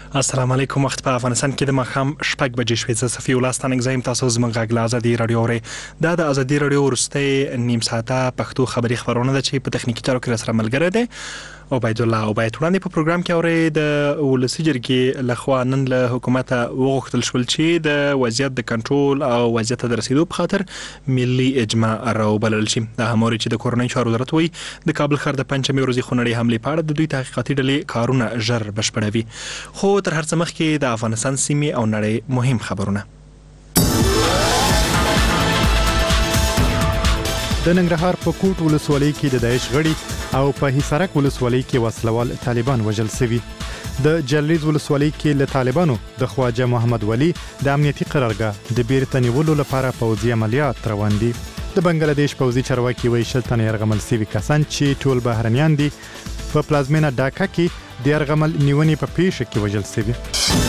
السلام علیکم. وخت په افغانستان کې د ماښام 6 بجې شوې. زه صفي الله ستانک زایم. تاسو زموږ غږ له ازادي رادیو اورئ. دا د ازادي رادیو وروستۍ نیم ساعته پښتو خبري خبرونه ده چې په تخنیکی چارو کې سره ملګری دی عبید الله عبید. وړاندې په پروګرام کې اورئ د ولسی جرګې لخوا نن له حکومت وغوښتل شول چې د وضعیت د کنټرول او وضعیت د رسیدو په خاطر ملي اجماع راوبلل شي. دا هموري چې د کورنۍ چارو وزارت وایي د کابل ښار د پنځمې ورځې خونړۍ حملې په اړه د دوی تحقیقاتي ډلې کارونه ژر بشپړوي. خو تر هر څه مخکې د افغانستان سیمې او نړۍ مهم خبرونه. د ننګرهار په کوټ ولسوالۍ کې د داعش غړي او په حصارک ولسوالۍ کې وسلوال طالبان وژل شوي. د جلریز ولسوالۍ کې له طالبانو د خواجه محمد ولی د امنیتي قرارګاه د بیرته نیولو لپاره پوځي عملیات روان دي. د بنگلاديش پوځي چارواکي وایي شل تنه یرغمل شوي کسان چې ټول بهرنیان دي په پلازمینه ډاکا کې د یرغمل نیونې په پیښه کې وژل شوي.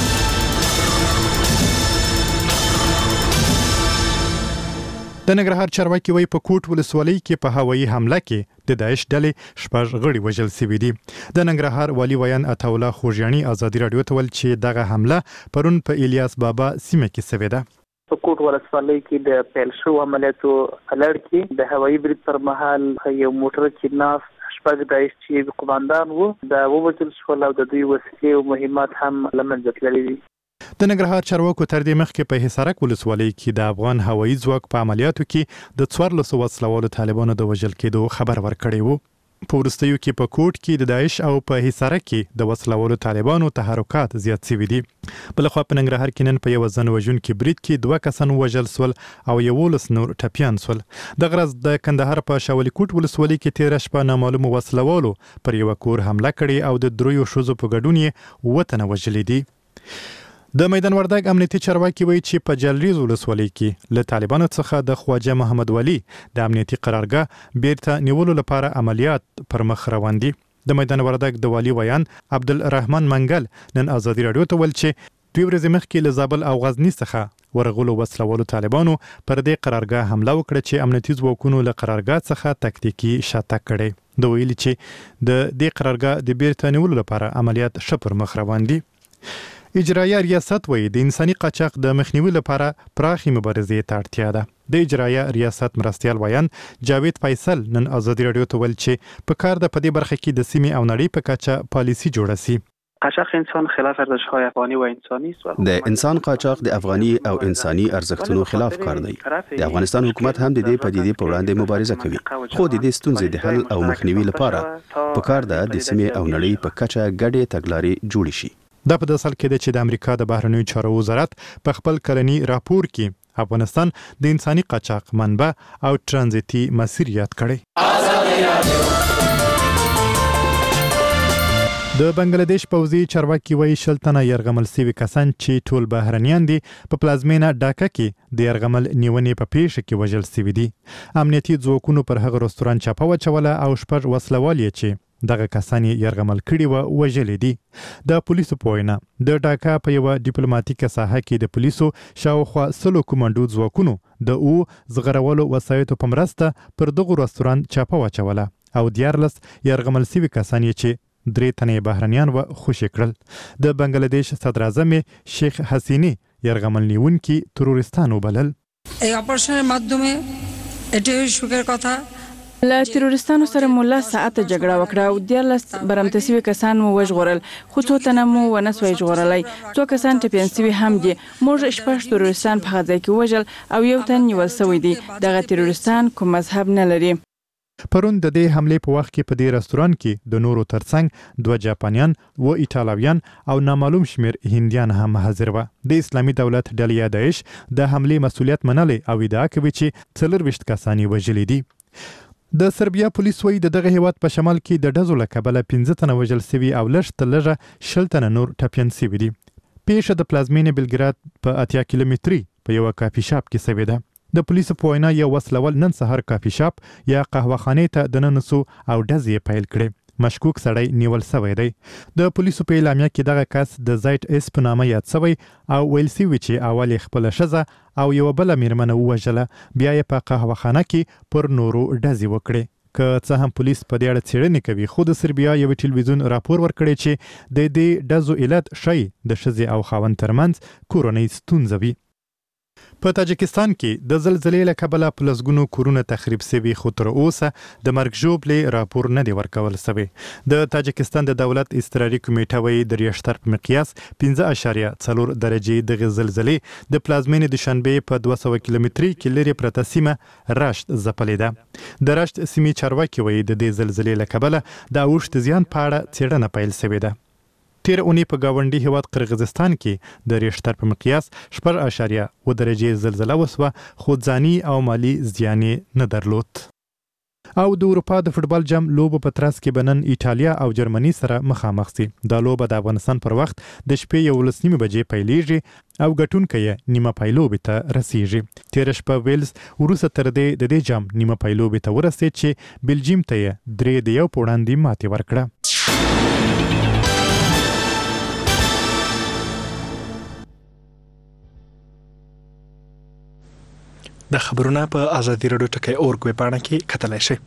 د ننګرهار چارواکي وایي په کوټ ولسوالۍ کې په هوایي حمله کې د داعش ډلې 6 غړي وژل شوي دي. د ننګرهار والي ویان عطا الله خوږیاني ازادي رادیو ته ویل چې دغه حمله پرون په الیاس بابا سیمه کې شوې ده. په کوټ ولسوالۍ کې د پیل شو عملیاتو لړ کې د هوایي برید پر مهال یو موټر کې ناس 6 داعش چې قوماندان وو د وژل شول او د دوی وسلې او مهمات هم له منځه تللي دي. د ننګرهار چارواکو تر دې مخکې په حصارک ولسوالۍ کې د افغان هوایي ځواک په عملیاتو کې د 1400 وسلوالو طالبانو د وژل کېدو خبر ورکړی وو. په وروستیو کې په کوټ کې د داعش او په حصارک کې د وسلوالو طالبانو تحرکات زیات شوي دي. بلخوا په ننګرهار کې نن په یو ځن وژونکي برید کې 2 کسان وژل شول او 11 نور ټپیان شول. د غرض د کندهار په شاولي کوټ ولسوالۍ کې 13 شپه نامعلوم وسلوالو پر یو کور حمله کړې او د 3 ښځو په ګډون یې 7 تنه وژلي دي. د میدان وردګ امنیتي چارواکي وایي چې په جلریز ولسوالۍ کې له طالبانو څخه د خواجه محمد ولی د امنیتي قرارګاه بیرته نیولو لپاره عملیات پر مخ روان دي. د میدان وردګ د والي ویان عبدالرحمن منګل نن ازادي رادیو ته ویل چې 2 ورځې مخکې له زابل او غزنی څخه ورغلو وسلوالو طالبانو پر دې قرارګاه حمله وکړه چې امنیتي ځواکونو له قرارګاه څخه تکتیکي شاتګ کړي. د ویلي چې د دې قرارګاه د بیرته نیولو لپاره عملیات شپر مخ روان دي. اجرایه ریاست وایي د انساني قاچاق د مخنیوي لپاره پراخي مبارزې ته اړتیا ده. د اجرایه ریاست مرستیال ویان جاوید فیصل نن ازادي رادیو ته ویل چې په کار د پدې برخه کې د سیمې او نړۍ په کچه پالیسی جوړه شي. قاچاق انسان خلاف ارزش‌های افغانی و انسانی است. د انسان قاچاق د افغاني او انساني ارزښتونو خلاف کار دی. د افغانستان حکومت هم د دې پدیدې په وړاندې مبارزه کوي. خو د دې ستونزې د حل او مخنیوي لپاره په کار ده د سیمې او نړۍ په کچه ګډې تګلارې جوړې شي. دا په داسې حال کې ده چې د امریکا د بهرنیو چارو وزارت په خپل کلني راپور کې افغانستان د انساني قاچاق منبع او ترانزیتي مسیر یاد کړی. د بنگلاديش پوځي چارواکي وایي شل تنه یرغمل شوي کسان چې ټول بهرنیان دي په پلازمینه ډاکا کې د یرغمل نیونې په پیښه کې وژل شوي دي. امنیتي ځواکونو پر هغه رستوران چاپه وچوله او 6 وسلوال یې چې دغه کسان یرغمل کړي و وژلي دي. د پولیسو په وینا د ډاکا په یو ډیپلوماټیکه ساحه کې د پولیسو شاوخوا 100 کمانډو ځواکونو د زغرولو وسایطو په مرسته پر دغه رستوران چاپه واچوله او 14 یرغمل شوي کسان یې چې 3 تنه بهرنیان و خوشی کړل. د بنگلاديش صدر اعظم شیخ حسینی یرغمل نیونکي تروریستان وبلل. এই অপারেশনের মাধ্যমে এটাই সুখের কথা له تروریستانو سره مو 10 ساعته جګړه وکړه او 14 برمته شوي کسان مو وژغورل، خو څو تنه مو ونه سوی ژغورلی. 2 کسان ټپیان شوي هم دي. موږ 6 تروریستان په هغه ځای کې وژل او 1 تن نیول شوی دی. دغه تروریستان کوم مذهب نه لري. پرون د دې حملې په وخت کې په دې رستوران کې د نورو ترڅنګ 2 جاپانیان و ایټالویان او نامعلوم شمیر هندیان هم حاضر و. د اسلامي دولت ډلې داعش د حملې مسؤلیت منلي او ادعا کوي چې 24 کسان وژلي دي. د سربیا پولیس وایي دغه هیواد په شمال کې د ډزو له کبله 15 تنه وژل شوي او لږ 10 تنه نور ټپیان شوي دي. پیښه د پلازمینې بلګراد په 80 کیلومتري په یو کافي شاپ کې شوې ده. د پولیسو په وینا یو وسلوال نن سهار کافي شاپ یا قهوه خانې ته دننه سو او ډزې پیل کړې. مشکوک سړی نیول شوی دی. د پولیسو په اعلامیه کې دغه کس د زایټ اس په نامه یاد شوی او ویل شوی چې اول خپل ښځه او یو بل میرمن ووژله، بیا یې په قهوه خانه کې پر نورو ډزې وکړې. که څه هم پولیس په دې اړه څېړنې کوي خو د سربیا یو ټلویزیون راپور ورکړی چې د دې ډزو علت شی د ښځې او خاوند ترمنځ کورنۍ ستونزه وي. په تاجکستان کې د زلزلې له کبله په لسګونو کورونه تخریب شوي خو تر اوسه د مرګ ژوبلې راپور نه دی ورکول شوی. د تاجکستان د دولت اضطراري کمیټه وایي د ریشتر په مقیاس 5.4 درجې دغه زلزلې د پلازمینې دوشنبې په 200 کیلومتري کې لرې پرته سیمه رشت ځپلې ده. د رشت سیمې چارواکي وایي د دې زلزلې له کبله د اوښت زیان په اړه څېړنه پیل شوې ده. تیر اونۍ په ګاونډي هیواد قرغیزستان کې د ریشتر په مقیاس 4.7 درجې زلزله وسوه خو ځاني او مالی زیان نه درلود. او د اروپا د فوټبال جام لوبو په ترڅ کې بنن ایټالیا او جرمني سره مخامخ دي. دا لوبه د افغانستان پر وخت د شپې 11 بجې پیلېږي او ګټونکی یې نیمه پایلوبې ته رسیږي. تیر شپه ویلز وروسته تر دې د جام نیمه پایلوبې ته ورسېد چې بلجیم ته یې 3-1 په وړاندې ماتې ورکړه. د خبرونه په ازادي راډیو ټکی اورګ ویبپاڼه کې کتلی شئ.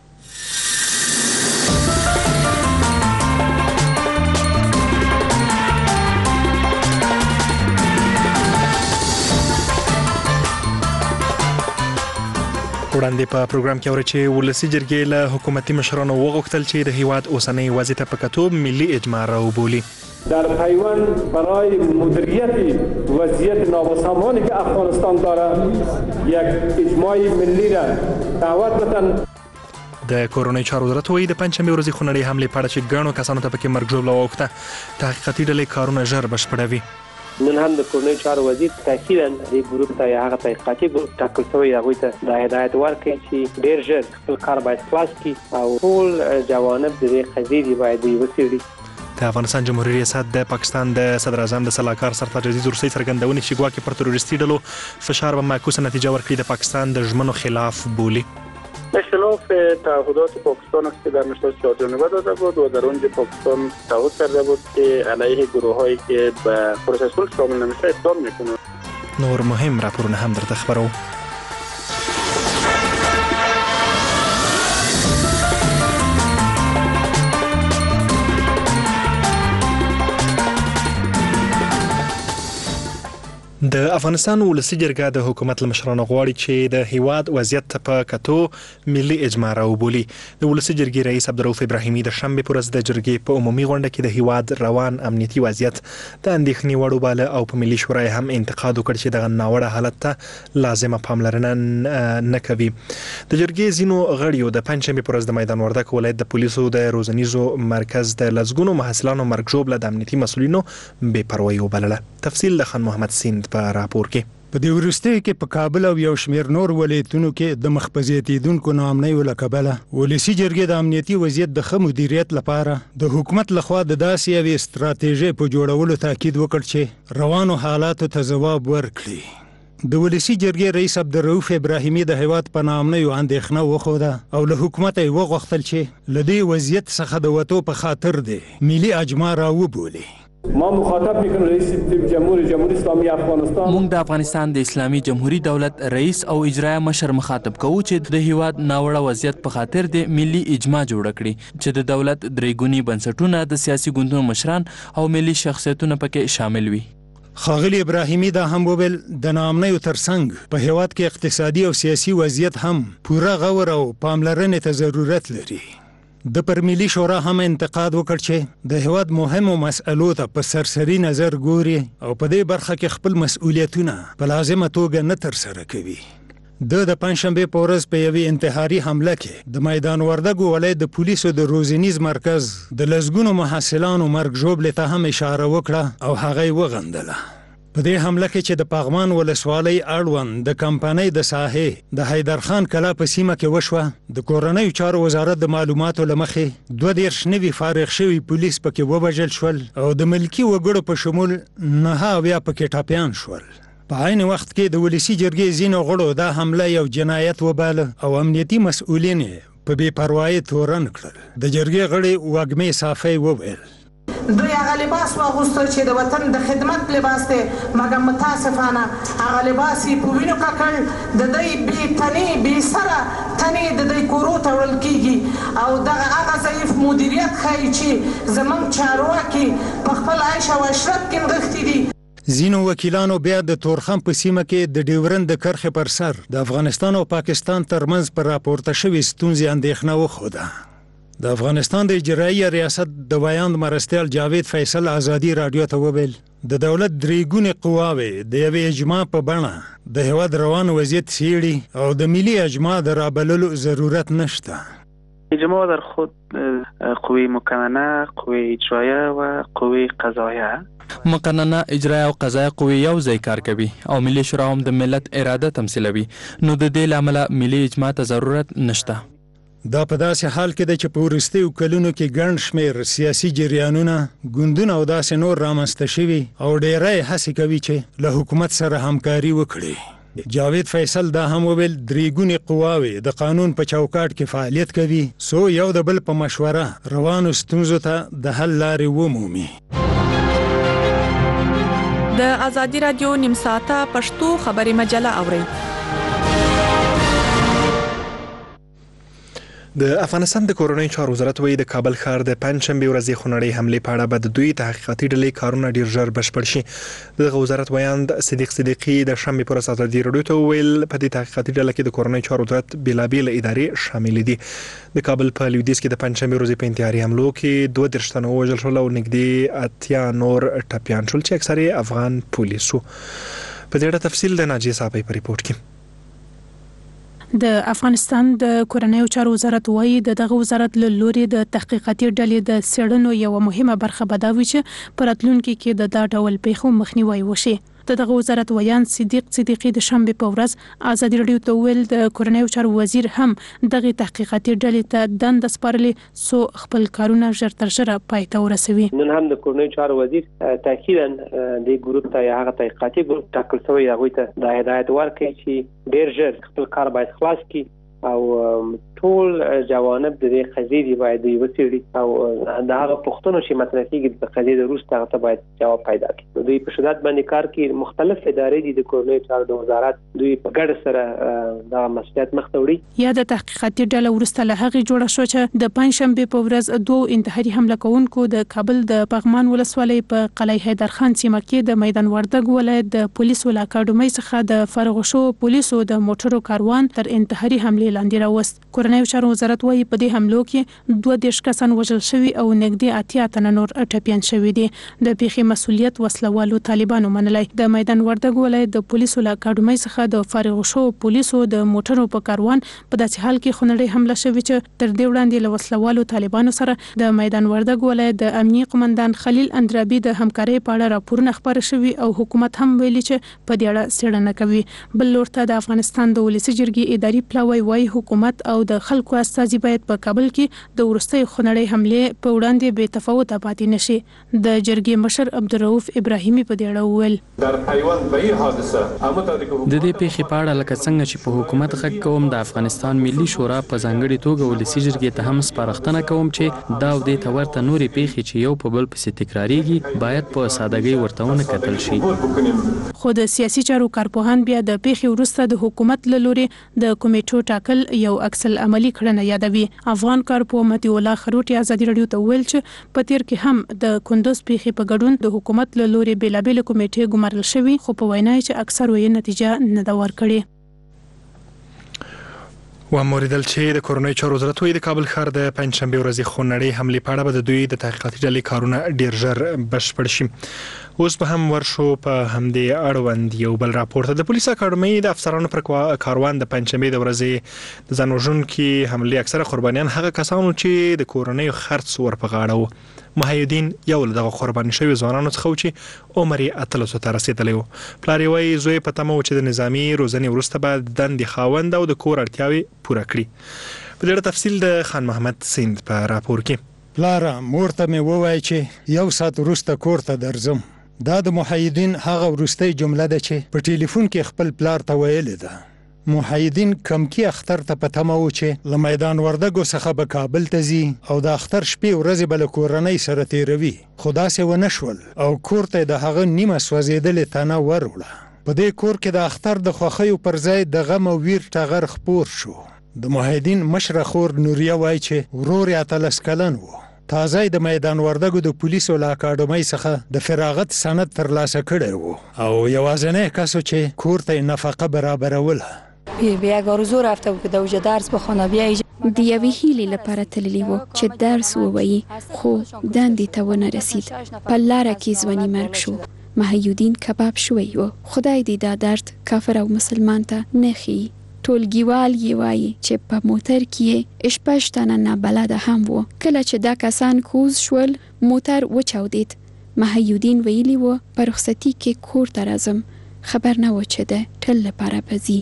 وړاندې په پروګرام کې اورئ چې ولسي جرګې له حکومتي مشرانو وغوښتل چې د هیواد اوسنۍ وضع ته په کتو ملي اجماع راوبولي. در پیوند برای مدیریت وضعیت نابسامانی که افغانستان دارد یک اجماع ملی را دعوت بدن. د کورونای چارو وزارت وایي د پنځمې ورځې خونړۍ حملې په اړه چې ګڼو کسانو ته پکې مرګ ژوبله واوښته تحقیقاتي ډلې کارونه ژر بشپړوي. نن هم د کورنۍ چارو وزیر تاکیداً دې ګروپ ته یا هغه تحقیقاتي ګروپ ټاکل شوی هغوی ته دا هدایت ورکړي چې ډېر ژر خپل کار باید خلاص کړي او ټول جوانب د دې قضیې دي باید وڅېړي. د افغانستان جمهوریت ریاست د پاکستان د صدر اعظم د سلاکار سرتاج عزیز روسي څرګندونې چې ګواکې پر تروریستي ډلو فشار به معکوسه نتیجه ورکړي د پاکستان د ژمنو خلاف بولي. خلاف تعهدات پاکستان است که در نشست 4 جانبه داده بود و در اونجا پاکستان تعهد کرده بود که علیه گروهایی که به پروسه صلح شامل نمیشه اقدام میکنه. نور مهم راپورونه هم درته خبرو. د افغانستان ولسي جرګه د حکومت له مشرانو غواړي چې د هیواد وضعیت په کتو ملي اجماع راوبولي. د ولسي جرګې رئیس عبدالرؤف ابراهیمي د شنبې په ورځ د جرګې په عمومي غونډه کې د هیواد روان امنیتي وضعیت د اندېښنې وړ وباله او په ملي شورا هم انتقاد وکړ چې دغه ناوړه حالت ته لازمه پاملرنه نه کوي. د جرګې ځینو غړیو د پنځمې په ورځ د میدان وردګ ولایت د پولیسو د روزنیزو مرکز د لسګونو محصلانو مرګ ژوبله د امنیتي مسؤلینو بې پروایي وبلله. تفصیل د خان محمد سیند په راپور کې. په دې وروستیو کې په کابل او یو شمېر نور ولایتونو کې د مخ په زیاتېدونکو ناامنیو له کبله ولسي جرګې د امنیتي وضعیت د ښه مدیریت لپاره د حکومت لخوا د داسې یوې ستراتیژۍ په جوړولو تاکید وکړ چې روانو حالاتو ته ځواب ورکړي. د ولسي جرګې رئیس عبدالرؤف ابراهیمي د هیواد په ناامنیو اندېښنه وښوده او له حکومته یې وغوښتل چې له دې وضعیت څخه د وتو په خاطر د ملي اجماع راوبولي. ما مخاطب میکنم رئیس جمهوری اسلامی افغانستان موږ د افغانستان د اسلامي جمهوریت دولت رئیس او اجرایه مشر مخاطب کوو چې د هیواد ناوړه وضعیت په خاطر د ملي اجماع جوړ کړي چې د دولت درې ګوني بنسټونه د سیاسي ګوندونو مشران او ملي شخصیتونه پکې شامل وي. ښاغلي ابراهیمي دا هم وویل د ناامنیو ترڅنګ په هیواد کې اقتصادي او سیاسي وضعیت هم پوره غور او پاملرنې ته ضرورت لري. د پر ملي شورا هم انتقاد وکړ چې د هیواد مهمو مسئلو ته په سرسري نظر ګوري او په دې برخه کې خپل مسؤلیتونه په لازمه توګه نه ترسره کوي. د پنځشنبه په ورځ په یوې انتحاري حمله کې د میدان وردګ ولایت د پولیسو د روزنیز مرکز د لسګونو محصلانو مرګ ژوبلې ته هم اشاره وکړه او هغه یې وغندله. په دې حمله کې چې د پغمان ولسوالۍ اړوند د کمپنۍ د ساحې د حیدرخان کلا په سیمه کې وشوه، د کورنیو چارو وزارت د معلوماتو له مخې 22 نوي فارغ شوي پولیس پکې ووژل شول او د ملکي وګړو په شمول 9 پکې ټاپیان شول. په عین وخت کې د ولسي جرګې ځینو غړو دا حمله یو جنایت وباله او امنیتي مسؤلین په بې پروایۍ تورن کړل. د جرګې غړي وږمې صافی وویل دوی هغه لباس واغوسته چې د وطن د خدمت لباس دی، مګر متاسفانه هغه لباس یې په وینو ککړ، د دوی بې تنې بې سره تنې د دوی کورو ته وړل کېږي او دغه هغه ضعیف مدیریت ښایي چې زموږ چارواکي په خپل عیش او عشرت کې نغښتي دي. ځینو وکیلانو بیا د تورخم په سیمه کې د ډیورند د کرښې پر سر د افغانستان او پاکستان ترمنځ پر راپورته شوې ستونزې اندېښنه وښوده. د افغانستان د اجرایي ریاست د ویاند مرستیال جاوید فیصل ازادي رادیو ته وویل د دولت درې ګونې قواوې د یوې اجماع په بڼه د هیواد روان وضعیت څیړي او د ملي اجماع د رابللو ضرورت نشته. اجماع در خود قوه مقننه، قوه اجرایه و قوه قضایه. مقننه، اجرایه او قضایه قوې یو ځای کار کوي او ملي شورا هم د ملت اراده تمثیلوي، نو د دې لامله ملي اجماع ته ضرورت نشته. دا په داسې حال کې ده چې په وروستیو کلونو کې ګڼ شمېر سیاسي جریانونه، ګوندونه او داسې نور رامنځته شوي او ډېری هڅې کوي چې له حکومت سره همکاري وکړي. جاوید فیصل دا هم وویل درې ګونې قواوې د قانون په چوکاټ کې فعالیت کوي څو یو د بل په مشوره روانو ستونزو ته د حل لارې ومومي. د ازادي رادیو نیم ساعته پښتو خبري مجله اورئ. د افغانستان د کورنۍ چارو وزارت وایي د کابل ښار د پنځشنبې ورځې خونړۍ حملې په اړه به د دوی تحقیقاتي ډلې کارونه ډیر ژر بشپړ شي. دغه وزارت ویاند صدیق صدیقي د شنبې پر ورځ ازادي رادیو ته وویل په دې تحقیقاتي ډله کې د کورنۍ چارو وزارت بېلابېلې ادارې شامل دي. د کابل په لویدیځ کې د پنځشنبې ورځې په انتحاري حملو کې 32 تنه ووژل شول او نږدې 80 نور ټپیان شول چې اکثره افغان پولیسو. په دې اړه تفصیل د ناجیه صاحب په ریپورت کې. د افغانستان د کورنۍ چارو وزارت وایي دغه وزارت له لوري د تحقیقاتي ډلې د څېړنو یو مهمه برخه بداوي چې په راتلونکي کې د دا ډول پیښو مخنیوي وشي. دغه وزارت ویان صدیق صدیقي د شنبې په ورځ ازادي رادیو ته ویل د کورنۍ چارو وزیر هم دغه تحقیقاتي ډلې ته دند سپارلې سو خپل کارونه ژر تر ژره پای ته ورسوي. نن هم د کورنۍ چارو وزیر تاکیداً د ګروپ ته هغه تحقیقاتي ګروپ ټاکل شوی هغه ته د هدایت ورکړي چې ډیر ژر خپل کار باید خلاص کړي او ټول جوانب د دې قضیې باید وڅېړي او دا هغه پوښتنه چې مطرح کیږي د قضیې د وروسته هغه باید جواب پیدا کړي. دوی په شدت باندې کار کوي. مختلف ادارې دي د کورنۍ چارو د وزارت دوی په ګډه سره دا مسؤلیت مخ ته وړي. یا د تحقیقاتي ډله وروسته له هغې جوړه شو چې د پنځشنبې په ورځ دوه انتحاري حمله کوونکو د کابل د پغمان ولسوالۍ په قلعه حیدرخان سیمه کې د میدان وردګ ولایت د پولیسو له اکاډمۍ څخه د فارغ شو پولیسو د موټرو کاروان تر انتحاري حملې لاندې راوست. کورنۍ چارو وزارت وایي په دې حملو کې 22 کسان وژل شوي او نږدې 80 تنه نور ټپیان شوي دي. د پیښې مسؤلیت وسلوالو طالبانو منلی. د میدان وردګ ولایت د پولیسو له اکاډمۍ څخه د فارغ شو پولیسو د موټرو په کاروان په داسې حال کې خونړۍ حمله شوې چې تر دې وړاندې له وسلوالو طالبانو سره د میدان وردګ ولایت د امنیه قومندان خلیل اندرابي د همکارۍ په اړه راپورونه خپاره شوي او حکومت هم ویلي چې په دې اړه څېړنه کوي. بل لور ته د افغانستان د ولسي جرګې اداري پلاوی وایي حکومت او د خلکو استازي باید په کابل کې د وروستۍ خونړۍ حملې په وړاندې بې تفاوته پاتې نشي. د جرګې مشر عبدالرؤف ابراهیمي په دې اړه وویل د دې پیښې په اړه لکه څنګه چې په حکومت غږ کوم د افغانستان ملي شورا په ځانګړي توګه ولسي جرګې ته هم سپارښتنه کوم چې دا او دې ته ورته نورې پیښې چې یو په بل پسې تکراریږي باید په سادهګۍ ورته ونه کتل شي. خو د سیاسي چارو کارپوهان بیا د پیښې وروسته د حکومت له لوري د کمیټو ټاکل یو عکس العملي کړنه یادوي. افغان کارپوه متي الله خروټي ازادي رادیو ته ویل چې په تیر کې هم د کندوز پیښې په ګډون د حکومت له لوري بېلابېلې کمیټې ګمارل شوي خو په وینا چې اکثر یې نتیجه نه ده ورکړې. وموریدل چې د کورنۍ چارو وزارت وایي د کابل ښار د پنځشنبې ورځې خونړۍ حملې په اړه به د دوی د تحقیقاتي ډلې کارونه ډیر ژر بشپړ شي. اوس به هم ورشو په همدې اړوند یو بل راپور ته. د پولیس اکاډمۍ د افسرانو پر کاروان د پنځشنبې د ورځې د ځان وژونکي حملې اکثره قربانیان هغه کسانو چې د کورنۍ خرڅ ور په غاړه وو. محیدین یو له دغه قرباني شوي ځوانانو څخه چې عمر یې 13 ته رسېدلی و. پلار یې وایي زوی په تمه و چې د نظامي روزنې وروسته به د دندې خاوند او د کور اړتیاوې پوره کړي. په دې اړه تفصیل د خان محمد سیند په راپور کې. پلاره مور ته مې ووایي چې یو ساعت وروسته کور ته درځم. دا د محیدین هغه وروستۍ جمله ده چې په ټلیفون کې خپل پلار ته ویلې ده. محیدین کمکی اختر ته په تمه و چې له میدان وردګو څخه به کابل ته ځي او د اختر شپې ورځې به له کورنۍ سره تیروي، خو داسې ونه شول او کور ته د هغه نیمه سوځېدلې تنه وروړه. په دې کور کې د اختر د خوښیو پر ځای د غم او ویر ټغر خپور شو. د محیدین مشره خور نوریه وایي چې ورور یې 13 کلن و. تازه د میدان وردګو د پولیسو له اکاډمۍ څخه د فراغت سند ترلاسه کړی و او یوازینی کس چې کور ته نفقه برابروله. بیا آرزو رفته بود که د اوج درس بخونه، بیا د یوې هیلې لپاره تللی و چې درس ووایي، خو دندې ته ونه رسید. په لاره کې ځواني مرګ شو. محیدین کباب شوی و. خدای دې دا درد کافر او مسلمان ته نه ښیي. ټولګیوال یې وایي چې په موټر کې 6 تنه نابلده هم وو. کله چې دا کسان کوز شول موټر وچاودید. محیدین ویلی و په رخصتي کې کور ته راځم، خبر نه و چې ده ټل لپاره بځي.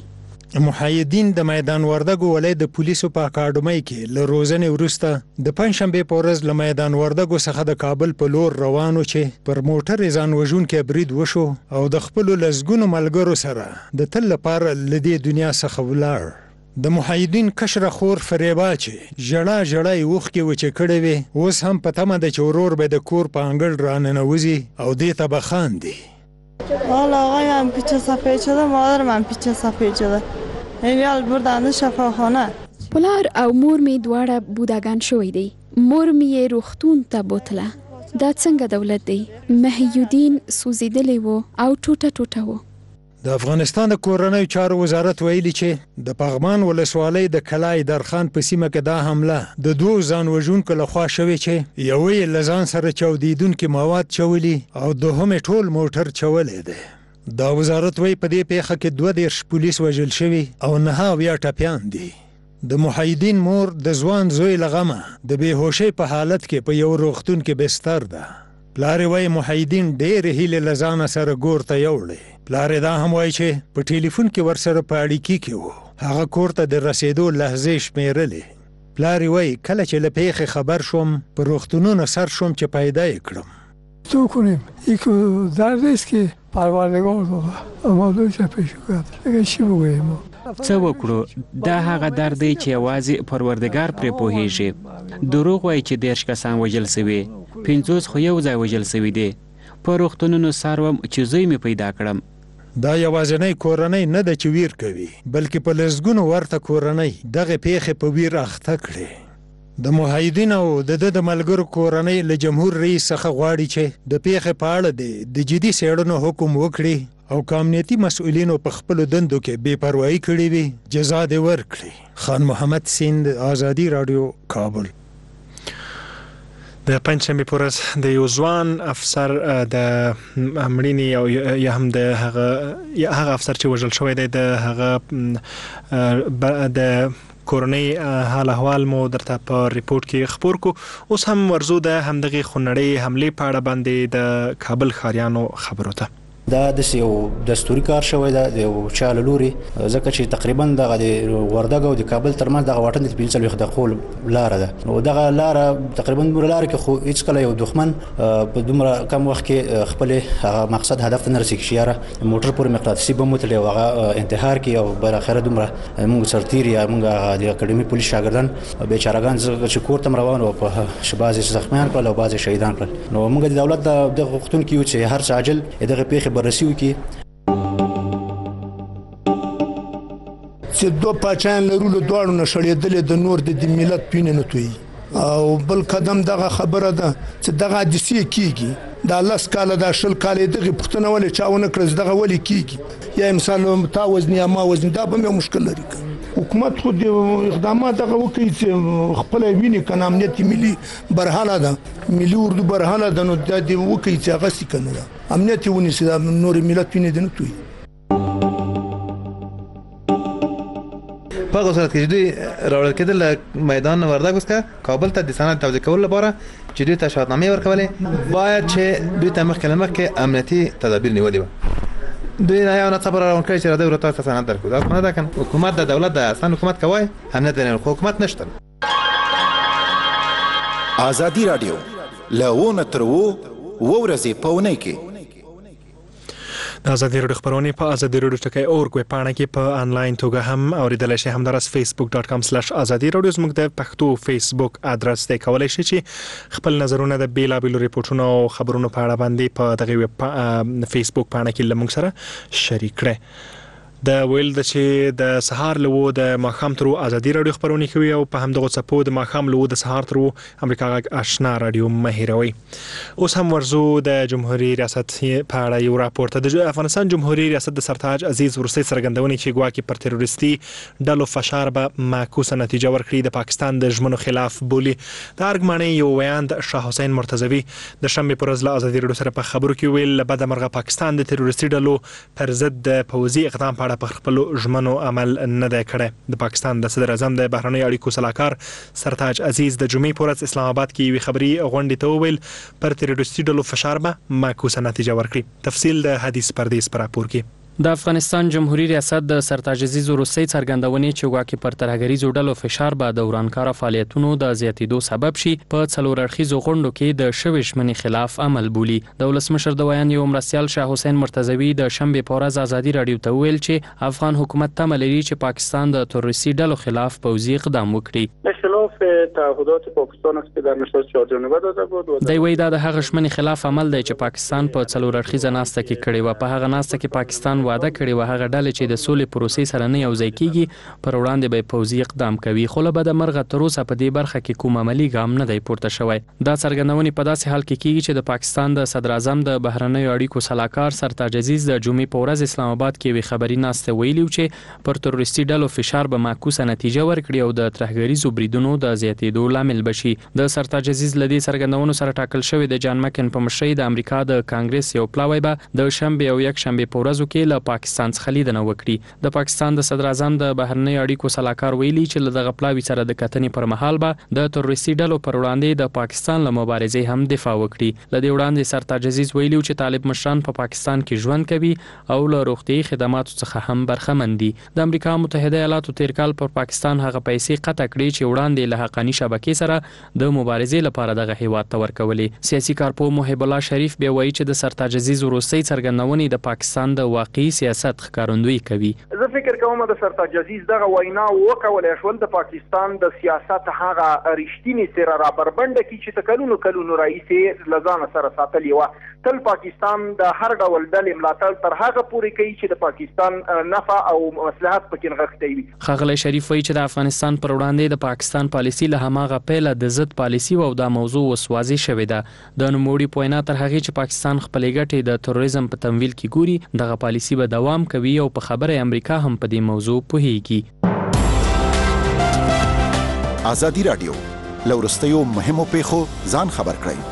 محیدین د میدان وردګو ولایت د پولیسو په اکاډمۍ کې له روزنې وروسته د پنځشنبې په ورځ له میدان وردګو څخه د کابل په لور روانو چې پر موټر یې ځان وژونکی برید وشو او د خپلو لسګونو ملګرو سره د تل لپاره له دې دنیا څخه ولاړ. د محیدین کشره خور فریبا چې ژړا یې اوښکې وچې کړې وې، اوس هم په تمه ده چې ورور به د کور په انګړ راننوځي او دې ته به خاندي. حالا آقایم پیچ سفید شده، مادر من پیچ سفید شده. ایمیال بردن شفاخانه. پلار او مور می دواړه بوداګان شوی دی. مور می روختون ته بوتله. دا څنګه دولت دی؟ محیدین سوزیدلی وو او ټوټه وو. د افغانستان د کورنیو چارو وزارت ویلي چې د پغمان ولسوالۍ د کلای درخان په سیمه کې دا حمله د 2 ځان وژونکو لخوا شوې چې یوه یې له ځان سره چاودیدونکي مواد چولي او دوهم ټول موټر چولی دی. دا وزارت وی په دې پیښه کې 22 پولیس وژل شوي او 9 ټپیان دي. د محیدین مور د ځوان زوی له غمه د بېهوشۍ په حالت کې په یو روغتون کې بستر ده. پلار یې وایي محیدین ډېرې هیلې له ځانه سره ګور ته یوړې. پلار یې دا هم وایي چې په ټلیفون کې ورسره په اړیکې کې و، هغه کور ته د رسېدو لحظې شمېرلې. پلار یې وایي کله چې له پیښې خبر شوم په روغتونونو سر شوم چې پیدا یې کړم. تو کنیم یک درد است که پروردگار داده اما دو چه پیش کرد اگه چی بگویم څه وکړو؟ دا هغه درد دی چې یوازې پروردګار پرې پوهیږي. دروغ وایي چې 10 کسان وژل سوي، 50 خو یو ځای وژل سوي دي. په روغتونونو سروم چې زوی مې پیدا کړم. دا یوازینی کورنۍ نه ده چې ویر کوي، بلکې په لسګونو ورته کورنۍ دغه پیښې په ویر اخته کړي. د محیدین او د ملګرو کورنۍ له جمهور رئیس څخه غواړي چې د پیښې په اړه د جدي څېړنو حکم وکړي او که امنیتي مسؤلینو په خپلو دندو کې بې پروایي کړې وي جزا دې ورکړي. خان محمد سیند، آزادي راډیو، کابل. د پنځمې په ورځ د یو ځوان افسر د مړینې او یا هم د هغه افسر چې وژل شوی دی د هغه د کورنۍ حال احوال مو درته په ریپورت کې خبر کو. اوس هم ورزو د همدغه خونړۍ حمله په اړه باندې د کابل خاریانو خبرو ته. دا د یو دستوري کار شوی دا د یو چاله لوري، ځکه چې تقریبا دغه د وردګ او د کابل ترمنځ دغه واټن د 45 دقیقو لاره ده. نو دغه لاره تقریبا دومره لاره کې خو هیڅ کله یو دښمن په دومره کم وخت کې خپل مقصد هدف ته نه رسیږي چې یاره موټر پورې مقناطیسي بم وتړي او هغه انتحار کوي او بل اخره دومره موږ سرتیر یا موږ د اکاډمي پولیس شاګردان بیچارهګان چې کور ته روان او په شبازي زخمیان کړل او بعضي شهیدان کړل. نو موږ د دولت د غوښتون کیو چې هر څه عاجل دغه پیښه برسیو کی چې 2 پاچان لرلو دوړو نشړېدل د نور د ملت پینې نه توي او بل قدم دغه خبره ده چې دغه حادثه کیږي د الله سکاله د شل کالې دغه پښتنه ولې چاونه کړز دغه ولې کیږي یا مثال متوازن یا ما وزن دا به مشکل لري. حکومت خو د اقدامات دغه وکړي چې خپل ویني کنه امنیت ملي برحاله ده، ملي اردو برحاله ده، نو د دې وکړي چې هغه سکنه امنیت ونیسي د نور ملت پینې دي نه توي. په صورت کې دوی راوړل کېدل میدان وردګ وسکه کابل ته د سند توزیع کول لپاره چې دوی ته شهادتنامې ورکولې، باید چې دوی ته مخکې امنیتي تدابیر نیولې و. دوی نه یو نه صبر روان کړی چې راځي ورته تاسو سند درکو. دا نه ده کنه حکومت د دولت د اصل حکومت کوي، امنیت نه حکومت نشته. آزادي رادیو له ونه تر ورځې په ونه کې د ازادي راډیو خبرونه په ازادي راډیو ټکی اورګ پاڼه کې په انلاین توګه هم اوریدل شي. همدارس facebook.com/azadi radio زموږ د پښتو فیسبوک ادرس ته کولای شي چې خپل نظرونه د بیلابیلو ریپورتونو او خبرونو په اړه باندې په دغه فیسبوک پاڼه کې لمونږ سره شریک کړئ. د ویل د چې د سهار لو د ماخام ترو ازادي راډیو خبرونه کوي او په همدغه صفو د ماخام لو د سهار ترو امریکا غږ آشنا راډیو مهیروي. اوس هم ورزو د جمهوریت ریاست په اړه یو راپور ته د افغانستان جمهوریت ریاست د سرتاج عزیز ورسي څرګندونې چې ګواکې پر تروریستي ډلو فشار به معکوسه نتیجه ورکړي د پاکستان د ژمنو خلاف بولي. د ارګماني یو بیان د شاه حسین مرتضوی د شنبه پر ورځ له ازادي راډیو سره په خبرو کې ویل بد مرغه پاکستان د تروریستي ډلو پر ضد د پوځي اقدام په پر خپل ژمنو عمل نه دی کړی. د پاکستان د صدر اعظم د بهرنیو اړیکو صلاحکار سرتاج عزیز د جمعې په ورځ اسلام آباد کې یو خبري غونډې ته وویل پر تروریستي ډلو فشار به معکوسه نتیجه ورکړي. تفصیل د حدیث پردیس پر راپور کې. د افغانستان جمهوریت ریاست د سرتاج عزیز ورسي څرګندونې چې ګواکې پر ترهګریزو ډلو فشار به د ورانکاره فعالیتونو د زیاتېدو سبب شي په څلور اړخیزو غونډو کې د شوې ژمنې خلاف عمل بولي. د ولسمشر د ویان یو مرستیال شاه حسین مرتضوی د شنبه په ورځ ازادي راډیو ته ویل چې افغان حکومت تمه لري چې پاکستان د تروریستي ډلو خلاف پوځي اقدام وکړي. خلاف تعهدات پاکستان است که در نشست 4 جانبه داده بود. د وی د هغه ژمنې خلاف عمل دی چې پاکستان په څلور اړخیزه ناسته کې کړی و. په هغه ناسته کې پاکستان وعده کړی و هغه ډلې چې د سولې پروسې سره نه یو ځای کیږي پر وړاندې به پوځي اقدام کوي. خو له بده مرغه تر اوسه په دې برخه کې کوم عملی ګام نه دی پورته شوی. دا څرګندونې په داسې حال کې کیږي چې د پاکستان د صدر اعظم د بهرنیو اړیکو صلاحکار سرتاج عزیز د جمعې په ورځ اسلام آباد کې وی خبري ناسته ویلي چې پر تروریستي ډلو فشار به معکوسه نتیجه ورکړي او د ترهګریزو بریدونو د زیاتېدو لامل بشي. د سرتاج عزیز لدی څرګندونو سره ټاکل شوی د جان مکن په مشرۍ د امریکا د کانګرس یو پلاوی به د شنبه او یک شنبه په ورځو کې له پاکستان څخه لیدنه وکړي. د پاکستان د صدر اعظم د بهرنیو اړیکو صلاحکار ویلي چې له دغه پلاوی سره د کتنې پر مهال به د تروریستي ډلو پر وړاندې د پاکستان له مبارزې هم دفاع وکړي. له دې وړاندې سرتاج عزیز ویلي چې طالب مشران په پاکستان کې ژوند کوي او له روغتيایي خدماتو څخه هم برخمن دي. د امریکا متحده ایالاتو تیر کال پر پاکستان هغه پیسې قطع کړې چې وړاندې له حقاني شبکې سره د مبارزې لپاره دغه هیواد ته ورکولې. سیاسي کارپوه محب الله شریف به وایي چې د سرتاج عزیز ورسي څرګندونې د پاکستان د واقعي سیاست ښکارندویي کوي. زه فکر کوم د سرتاج عزیز دغه وینا وکولای شول د پاکستان د سیاست هغه رښتینی سره را بربنده کی چې کلونو رئیس لزان سره ساتلی و. تل پاکستان د هر ډول ډلې ملاتړ تر هغه پورې کوي چې د پاکستان نفع او مصلحت پکې نغښتې وي. ښاغلی شریف وایي چې د افغانستان پر وړاندې د پاکستان پالیسي له هماغه پیله د ضد پالیسي او دا موضوع وسوازي شوې ده. د نوموړي په وینا تر هغې چې پاکستان خپلې ګټې د تروریزم په تمویل کې ګوري دغه پالیسي به دوام کوي او په خبره امریکا هم په دې موضوع پوهیږي. ازادي راډیو لورستیو مهمو پیښو ځان خبر کړئ.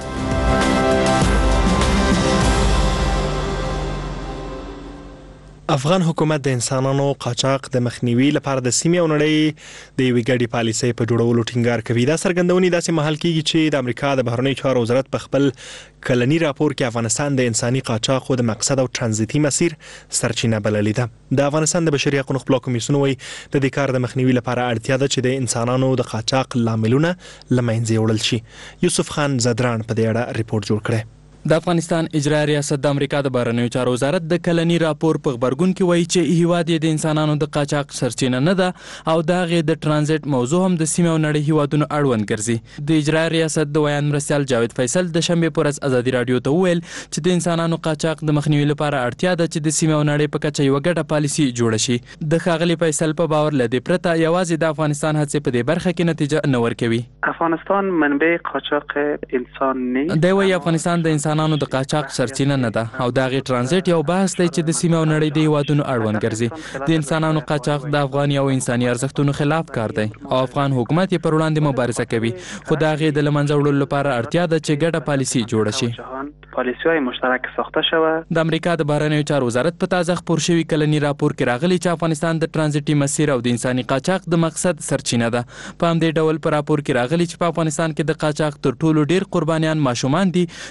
افغان حکومت د انسانانو قاچاق د مخنیوي لپاره د سیمې او نړۍ د یوې ګډې پالیسۍ په جوړولو ټینګار کوي. دا څرګندونې داسې مهال کېږي چې د امریکا د بهرنیو چارو وزارت په خپل کلنی راپور کې افغانستان د انساني قاچاق د مقصد او ترانزیتي مسیر سرچینه بللې ده. د افغانستان د بشري حقوقو خپلواک کمیسیون وايي د دې کار د مخنیوي لپاره اړتیا ده چې د انسانانو د قاچاق لاملونه له منځه وړل شي. یوسف خان زدران په دې اړه ریپورت جوړ کړی. د افغانستان اجرایي ریاست د امریکا د بهرنیو چارو وزارت د کلنی راپور په خبرګون کې وایي چې هیواد د انسانانو د قاچاق سرچینه نه ده او دا غي د ترانزیت موضوع هم د سیمه او نړۍ هیوادونو اړوند ګرځي. د اجرایي ریاست د ویان مرستیال جاوید فیصل د شنبه پر ورځ ازادي رادیو ته ویل چې د انسانانو قاچاق د مخنیوي لپاره اړتیا ده چې د سیمه او نړۍ په کچه یو ګډه پالیسي جوړه شي. د ښاغلي فیصل په باور لدی پرته یوازې د افغانستان هڅې په دې برخه کې نتیجه نه ورکوي. افغانستان منبع قاچاق انسان نه دی. وایي افغانستان د انسانانو د قاچاق سرچینه نه ده او دغه ترانزیت یو بحث دی چې د سیمه او نړۍ د هیوادونو اړوند ګرځي. د انسانانو قاچاق د افغاني او انساني ارزښتونو خلاف کار دی او افغان حکومت یې پر وړاندې مبارزه کوي. خو دغه د لمنځه وړلو لپاره اړتیا ده چې ګډه پالیسي جوړه شي. پالیسی‌های مشترک ساخته شوه. د امریکا د بهرنیو چارو وزارت په تازه خبر شوی کلنی راپور کې راغلی چې افغانستان د ترانزیتي مسیر او د انساني قاچاق د مقصد سرچینه ده. په همدې ډول په راپور کې راغلی چې په افغانستان کې د قاچاق تر ټولو ډیر قربانیان ماشومان دي چې ورڅخه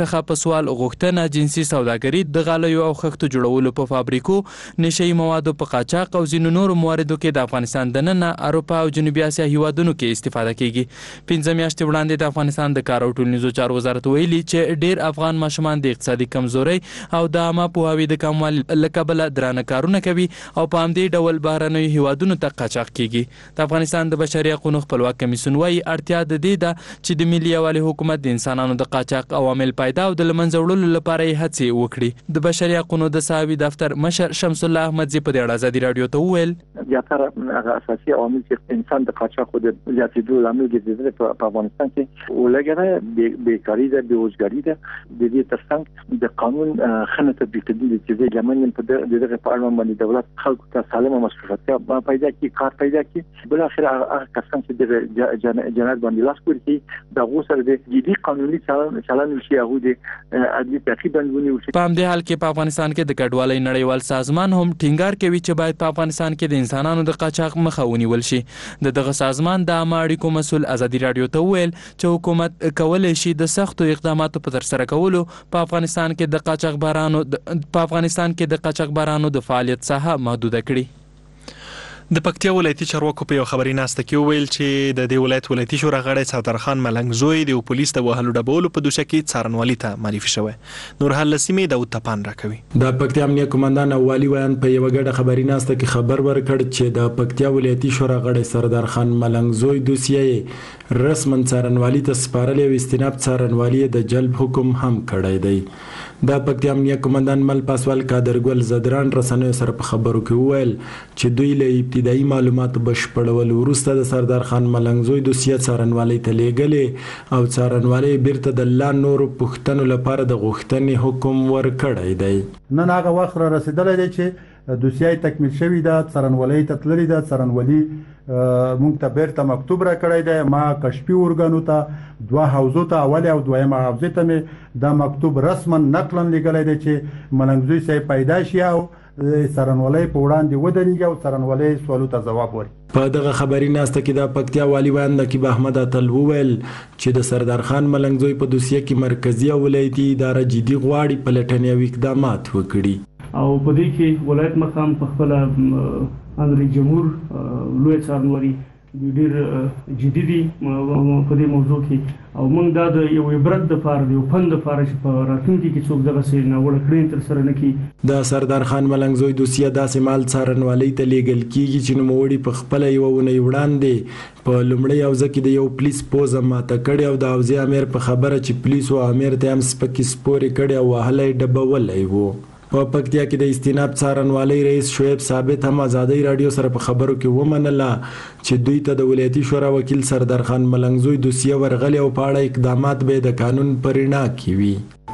څخه په سوال غوښتنه جنسي سوداګري د غالیو او خښتو جوړولو په فابریکو نشئی موادو په قاچاق او ځینو نورو مواردو کې د افغانستان دننه اروپا او جنوبي اسیا هیوادونو کې استفاده کیږي 15 میاشتې وړاندې د افغانستان د کار او ټولنیزو چارو وزارت ویلي چې ډیر افغان ماشومان د اقتصادي کمزوري او د عامه پوهاوي د کموالي له کبله درانه کارونه کوي او په همدې ډول بهرنیو هیوادونو ته قاچاق کیږي د افغانستان د بشري حقوقو خپلواک کمیسیون وايي اړتیا د دې ده چې د ملي یووالي حکومت د انسانانو د قاچاق عوامل پیدا او د لمنځه وړلو لپاره یې هڅې وکړي د بشري حقوقو د صحابي دفتر مشر شمس الله احمدزي په دې اړه ازادي رادیو ته وویل زیاتره اساسي عوامل چې انسان د قاچاق د زیاتېدو لامل ګرځېدل په افغانستان کې ولګره بیکاری ده بیروزګاری ده د دې ترڅنګ د قانون خنه تطبیقېدل چې د لمنې په دغه په اړه باندې دولت خلکو ته سالمه مشروعیت پیدا کړي کار پیدا کړي بل اخر هغه کسان چې د جنایت باندې لاس پوري د غوسر د جدي قانوني چلن وشي هغه د عدلي تعقیب باندې وشي په همدې حال کې په افغانستان کې د کډوالۍ نړیوال سازمان هم ټینګار کوي چې باید په افغانستان کې د انسانانو د قاچاق مخه ونیول شي دغه سازمان د عامه اړیکو مسؤل ازادي رادیو ته ویل چې حکومت کولای شي د سختو اقداماتو په ترسره کولو په افغانستان کې د قاچاقبرانو د فعالیت ساحه محدوده کړي د پکتیا ولایتي چارواکو په یو خبري ناسته کې ویل چې د دې ولایت ولایتي شورا غړی سردار خان ملنګ زوی د پولیس د وهلو ډبولو په دوشه کې څارنوالي ته معرفي شوی نورحال لسیمې د اوتپان راکوي د پکتیا امنیه قومندان والی ویان په یو غړ خبري ناسته کې خبر ورکړ چې د پکتیا ولایتي شورا غړی سردار خان ملنګ زوی دوسیه رسمن څارنوالي ته سپارلې او استناب څارنوالي د جلب حکم هم کړی دی د پکتیا امنیه قومندان مل پاسوال قادرګل زدران رسنیو سره په خبرو کې ویل چې دوی له ابتدایي معلومات بشپړول وروسته د سردار خان ملنګ زوی دوسیه څارنوالي ته لیږلې او څارنوالي بیرته د لا نورو پوښتنو لپاره د غوښتنې حکم ورکړی دی نن هغه وخت را رسیدلی دی چې دوسیه تکمیل شوی ده څارنوالي ته تللی ده څارنوالي مونږ ته بیرته مکتوب را کړی دی ما کشفي ارګانو ته دوه حوزو ته اول او دویمه حوزې ته مې دا مکتوب رسما نقلا لیږلی دی چې ملنګ زوی صاحب پیدا شي او څارنوالي په وړاندې ودرېږي او څارنوالي سوالو ته ځواب ورکړي په دغه خبري ناسته کې د پکتیا والی ویان نقیب احمد اتل وویل چې د سردار خان ملنګ زوی په دوسیه کې مرکزی او ولایتي اداره جدي غواړي پلټنې او اقدامات وکړي او په دې کې ولایت مقام په خپل امر جمهور لوی څارنوالي ډیر جدي دي په دې موضوع کې او موږ دا د یو عبرت د فار دی او پند د فار چې په راتلونکي کې څوک دغه سي نه وړ کړی تر سره نه کی د سردار خان ملنګ زوی دوسیه داسې مال څارنوالي ته لیږل کیږي چې نوموړي په خپل یو ونی وړاندې په لومړی اوزه کې د یو پولیس پوزه ماته کړی او د اوزي امیر په خبره چې پولیس او امیر ته هم سپکی سپوري کړی او وهلې ډبولې وو په پکتیا کې د استناب څارنوالي رئیس شعیب ثابت هم ازادي رادیو سره په خبرو کې ومنله چې دوی ته د ولایتي شورا وکیل سردار خان ملنګ زوی دوسیه ورغلي او په اړه اقدامات به د قانون پرېنا کوي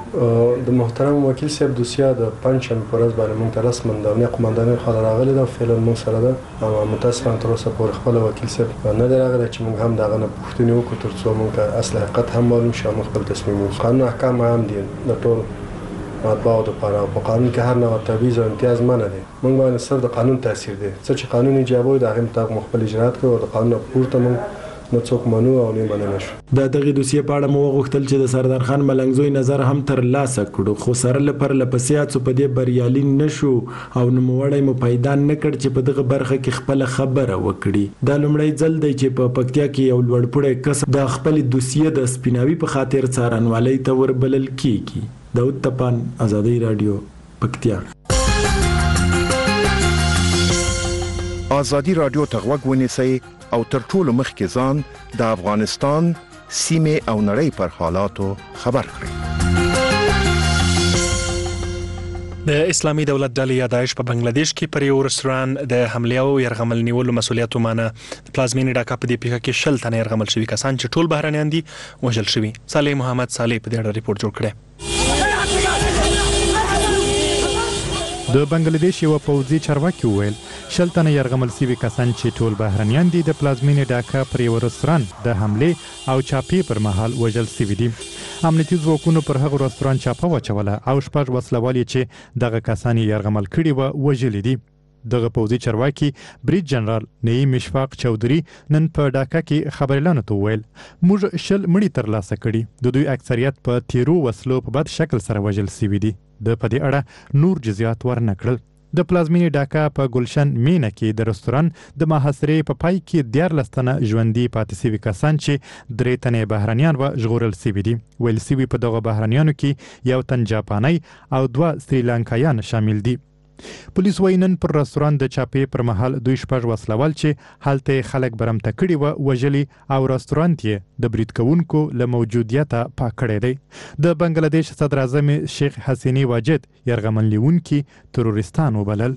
د محترم وکیل صاحب دوسیه د پنځم پرز باندې مونږ ته رسمن د امنیه قومندان خبر راغلی دا فعلا مونږ سره ده او متاسفانه تر اوسه پورې خپل وکیل صاحب نه راغلی چې مونږ هم دغه نه پوښتنې وکړو ترڅو مونږ اصل حقیقت هم معلوم شي او خپل تصمیم ونیسو قانون احکام هم دي د ټول مطبوعاتو لپاره په قانون کې هر نوع تبعیض او امتیاز منع دی موږ باندې صرف د قانون تاثیر دی څه چې قانون ایجابوي د هغه مطابق مخبل اجرات کوي او د قانون پورته موږ نو څوک منو او نه مننه شو د دغه دوسیه په اړه مو غوښتل چې د سردار خان ملنګ زوی نظر هم تر لاسه کړو خو سره لپاره لپسیاتو په دې بریالي نشو او نو وړای مو پیدا نه کړ چې په دغه برخه کې خپل خبره وکړي دا لومړی ځل دی چې په پکتیا کې یو لوړپوړی کس د خپل دوسیه د سپیناوي په خاطر څارنوالي ته وربلل کیږي داود تپان ازادي رادیو پکتیا ازادي رادیو ته غوږ ونیسئ او تر ټولو مخکې ځان د افغانستان سیمې او نړۍ پر حالاتو خبر کړئ د اسلامي دولت ډلې یا داعش په بنگلاديش کې پر یو رستوران د حمله او يرغمل نیولو مسولیت ومانه د پلازمینې ډاکا په دې پیښه کې 60 تنه يرغمل شوي کسان چې ټول بهرانيان دي وژل شوي صالح محمد صالح په دې اړه ریپورت جوړ کړی د بنگلاديش یو پوځي چارواکي وویل 60 تنه يرغمل شوي کسان چې ټول بهرانيان دي د پلازمینې ډاکا پر یو رستوران د حمله او چاپی پر مهال وژل شوي دي امنیتي ځواکونو پر هغه رستوران چاپه واچوله او شپږ وسلوالي چې دغه کسان یې يرغمل کړي و وژلي دي دغه پوځي چارواکي بریج جنرال نعیم اشفاق چودھری نن په ډاکا کې خبريالانو ته ویل موږ شل مړي ترلاسه کړي د دوی اکثریت په تیرو وسلو په بد شکل سره وژل شوي دي د په دې اړه نور جزئیات ورنکړل د پلازمینې ډاکا په ګلشن مینه کې د رستوران د محاصرې په پای کې 14 تنه ژوندي پاتې شوي کسان چې 3 تنه بهرانيان و ژغورل شوي دي ویل شوي په دغه بهرانيانو کې یو تن جاپاني او 2 سریلانکایان شامل دي پولیس وايي نن پر رستوران د چاپې پر مهال دوی شپږ وسلوال چې هلته خلک برمته کړي و وژلي او رستوران یې د برید کوونکو له موجودیته پاک کړی دی د بنگلاديش صدر اعظم شیخ حسینی واجد یرغمل لیونکي تروریستان وبلل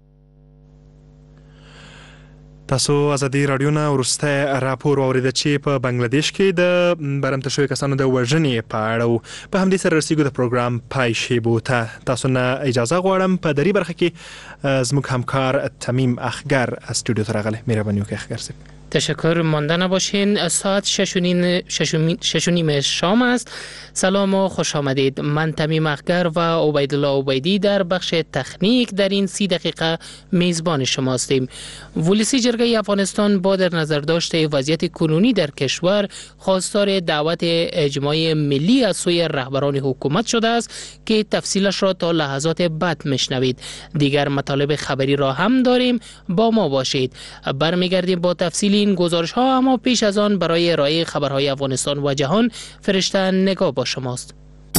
تاسو ازادي رادیو نه ورسته راپور اوریدل چې په بنگلاديش کې د برمته شوی کسانو د وژنې په اړه په همدې سره رسیدو د پروګرام پای شی بوته تاسو نه اجازه غواړم په دری برخه کې زموږ همکار تمیم اخگر استودیو ته راغلی مهرباني وکړئ اخگر صاحب تشکر مانده نباشین ساعت 6:30 شام است سلام و خوش آمدید من تمیم اخگر و عبیدالله عبیدی در بخش تکنیک در این 30 دقیقه میزبان شما هستیم ولسی جرگه افغانستان با در نظر داشته وضعیت کنونی در کشور خواستار دعوت اجماع ملی از سوی رهبران حکومت شده است که تفصیلش را تا لحظات بعد میشنوید دیگر مطالب خبری را هم داریم با ما باشید برمیگردیم با تفصیل این گزارش ها اما پیش از آن برای ارائه خبرهای افغانستان و جهان فرشته نگاه با شماست.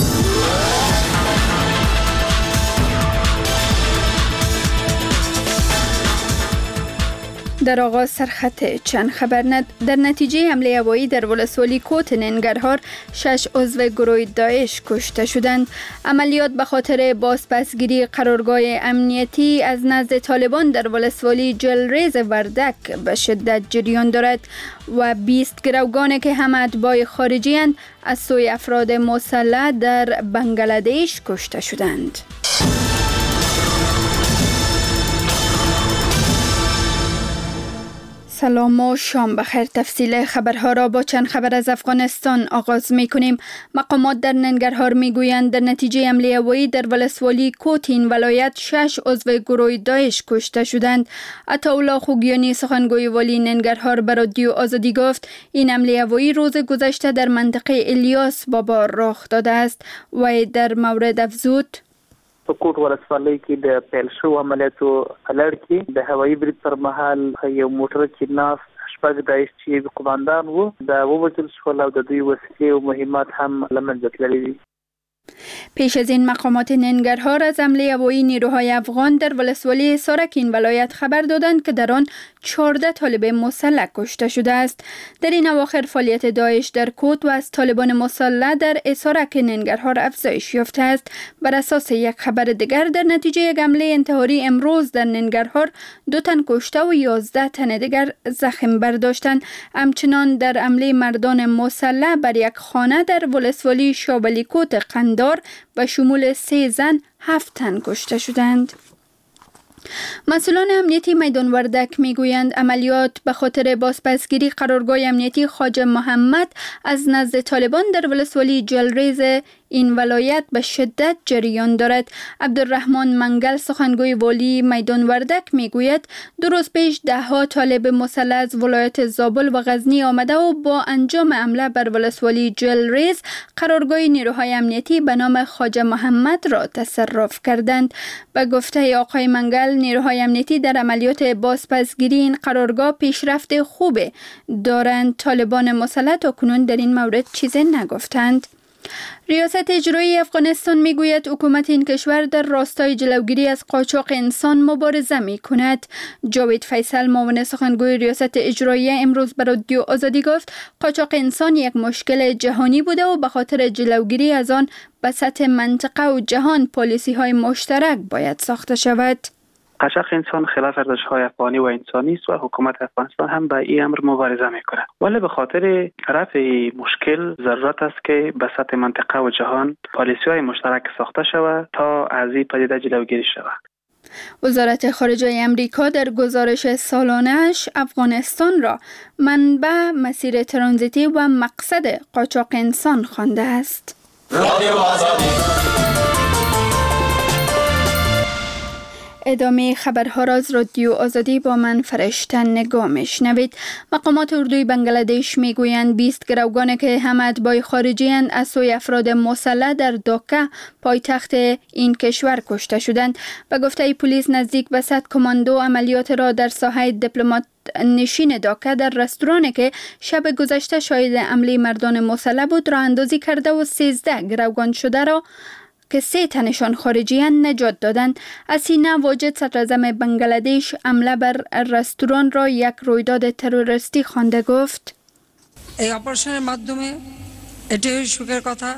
در آغاز سرخط چند خبر در نتیجه حمله هوایی در ولسوالی کوت ننگرهار 6 عضو گروه داعش کشته شدند. عملیات به خاطر بازپسگیری قرارگاه امنیتی از نزد طالبان در ولسوالی جلریز وردک به شدت جریان دارد و 20 گروگان که هم اتباع خارجی اند از سوی افراد مسلح در بنگلادیش کشته شدند. سلام و شام بخیر. تفصیل خبرها را با چند خبر از افغانستان آغاز می کنیم. مقامات در ننگرهار می گویند در نتیجه حمله هوایی در ولسوالی کوت این ولایت 6 عضو گروه داعش کشته شدند. عطاالله خوگیانی سخنگوی والی ننگرهار به رادیو آزادی گفت این حمله هوایی روز گذشته در منطقه الیاس بابا رخ داده است و در مورد افزود په کوټ ولسوالۍ کې د پیل شو عملیاتو لړ کې د هوایي برید پر مهال یو موټر کې ناس شپږ داعش چې قوماندان وو د ووژل شول او د دوی وسلې او مهمات هم له منځه تللي دي. پیش از این مقامات ننگرهار از حمله هوایی نیروهای افغان در ولسوالی اسارک این ولایت خبر دادند که در آن 14 طالب مسلح کشته شده است. در این اواخر فعالیت داعش در کوت و از طالبان مسلح در اسارک ننگرهار افزایش یافته است. بر اساس یک خبر دیگر در نتیجه یک حمله انتحاری امروز در ننگرهار 2 تن کشته و 11 تن دیگر زخم برداشتند. همچنان در حمله مردان مسلح بر یک خانه در ولسوالی شابلی کوت قندار و شمول 3 زن 7 تن کشته شدند. مسئولان امنیتی میدان وردک میگویند عملیات به خاطر بازپسگیری قرارگاه امنیتی خواجه محمد از نزد طالبان در ولسوالی جلریز این ولایت به شدت جریان دارد. عبدالرحمن منگل سخنگوی والی میدان وردک میگوید 2 روز پیش 10 طالب مسلح از ولایت زابل و غزنی آمده و با انجام حمله بر ولسوالی جلریز قرارگاه نیروهای امنیتی به نام خواجه محمد را تصرف کردند. به گفته آقای منگل نیروهای امنیتی در عملیات بازپسگیری این قرارگاه پیشرفت خوب دارند. طالبان مسلح تا کنون در این مورد چیزی نگفتند. ریاست اجرایی افغانستان میگوید حکومت این کشور در راستای جلوگیری از قاچاق انسان مبارزه می کند. جاوید فیصل معاون سخنگوی ریاست اجرایی امروز به رادیو آزادی گفت قاچاق انسان یک مشکل جهانی بوده و به خاطر جلوگیری از آن به سطح منطقه و جهان پالیسی های مشترک باید ساخته شود. قاچاق انسان خلاف ارزش‌های افغانی و انسانی است و حکومت افغانستان هم به این امر مبارزه می‌کند. ولی به خاطر رفع مشکل ضرورت است که به سطح منطقه و جهان پالیسی‌های مشترک ساخته شود تا از این پدیده جلوگیری شود. وزارت خارجه امریکا در گزارش سالانه‌اش افغانستان را منبع، مسیر ترانزیتی و مقصد قاچاق انسان خوانده است. ادامه خبرها را از رادیو آزادی با من فرشته نگاه میشنوید. مقامات اردوی بنگلادش میگویند 20 گروگانی که هم اتباع خارجی اند از سوی افراد مسلح در داکا پایتخت این کشور کشته شدند. به گفته پلیس نزدیک به 100 کماندو عملیات را در ساحه دیپلمات نشین داکا در رستورانی که شب گذشته شاهد حمله مردان مسلح بود راه اندازی کرده و 13 گروگان شده را که 3 تنشان خارجیان نجات دادند. اسینا واجد صدراعظم بنگلادش حمله بر رستوران را یک رویداد تروریستی خوانده گفت. এই অপারেশনের মাধ্যমে এটাই সুখের কথা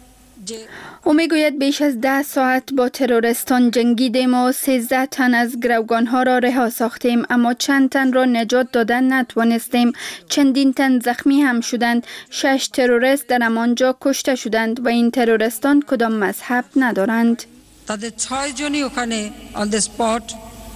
او میگوید بیش از 10 ساعت با تروریستان جنگیدیم و 13 تن از گروگان ها را رها ساختیم، اما چند تن را نجات دادن نتوانستیم. چندین تن زخمی هم شدند. 6 تروریست در همانجا کشته شدند و این تروریستان کدام مذهب ندارند. তাদের 6 জনই ওখানে on the spot.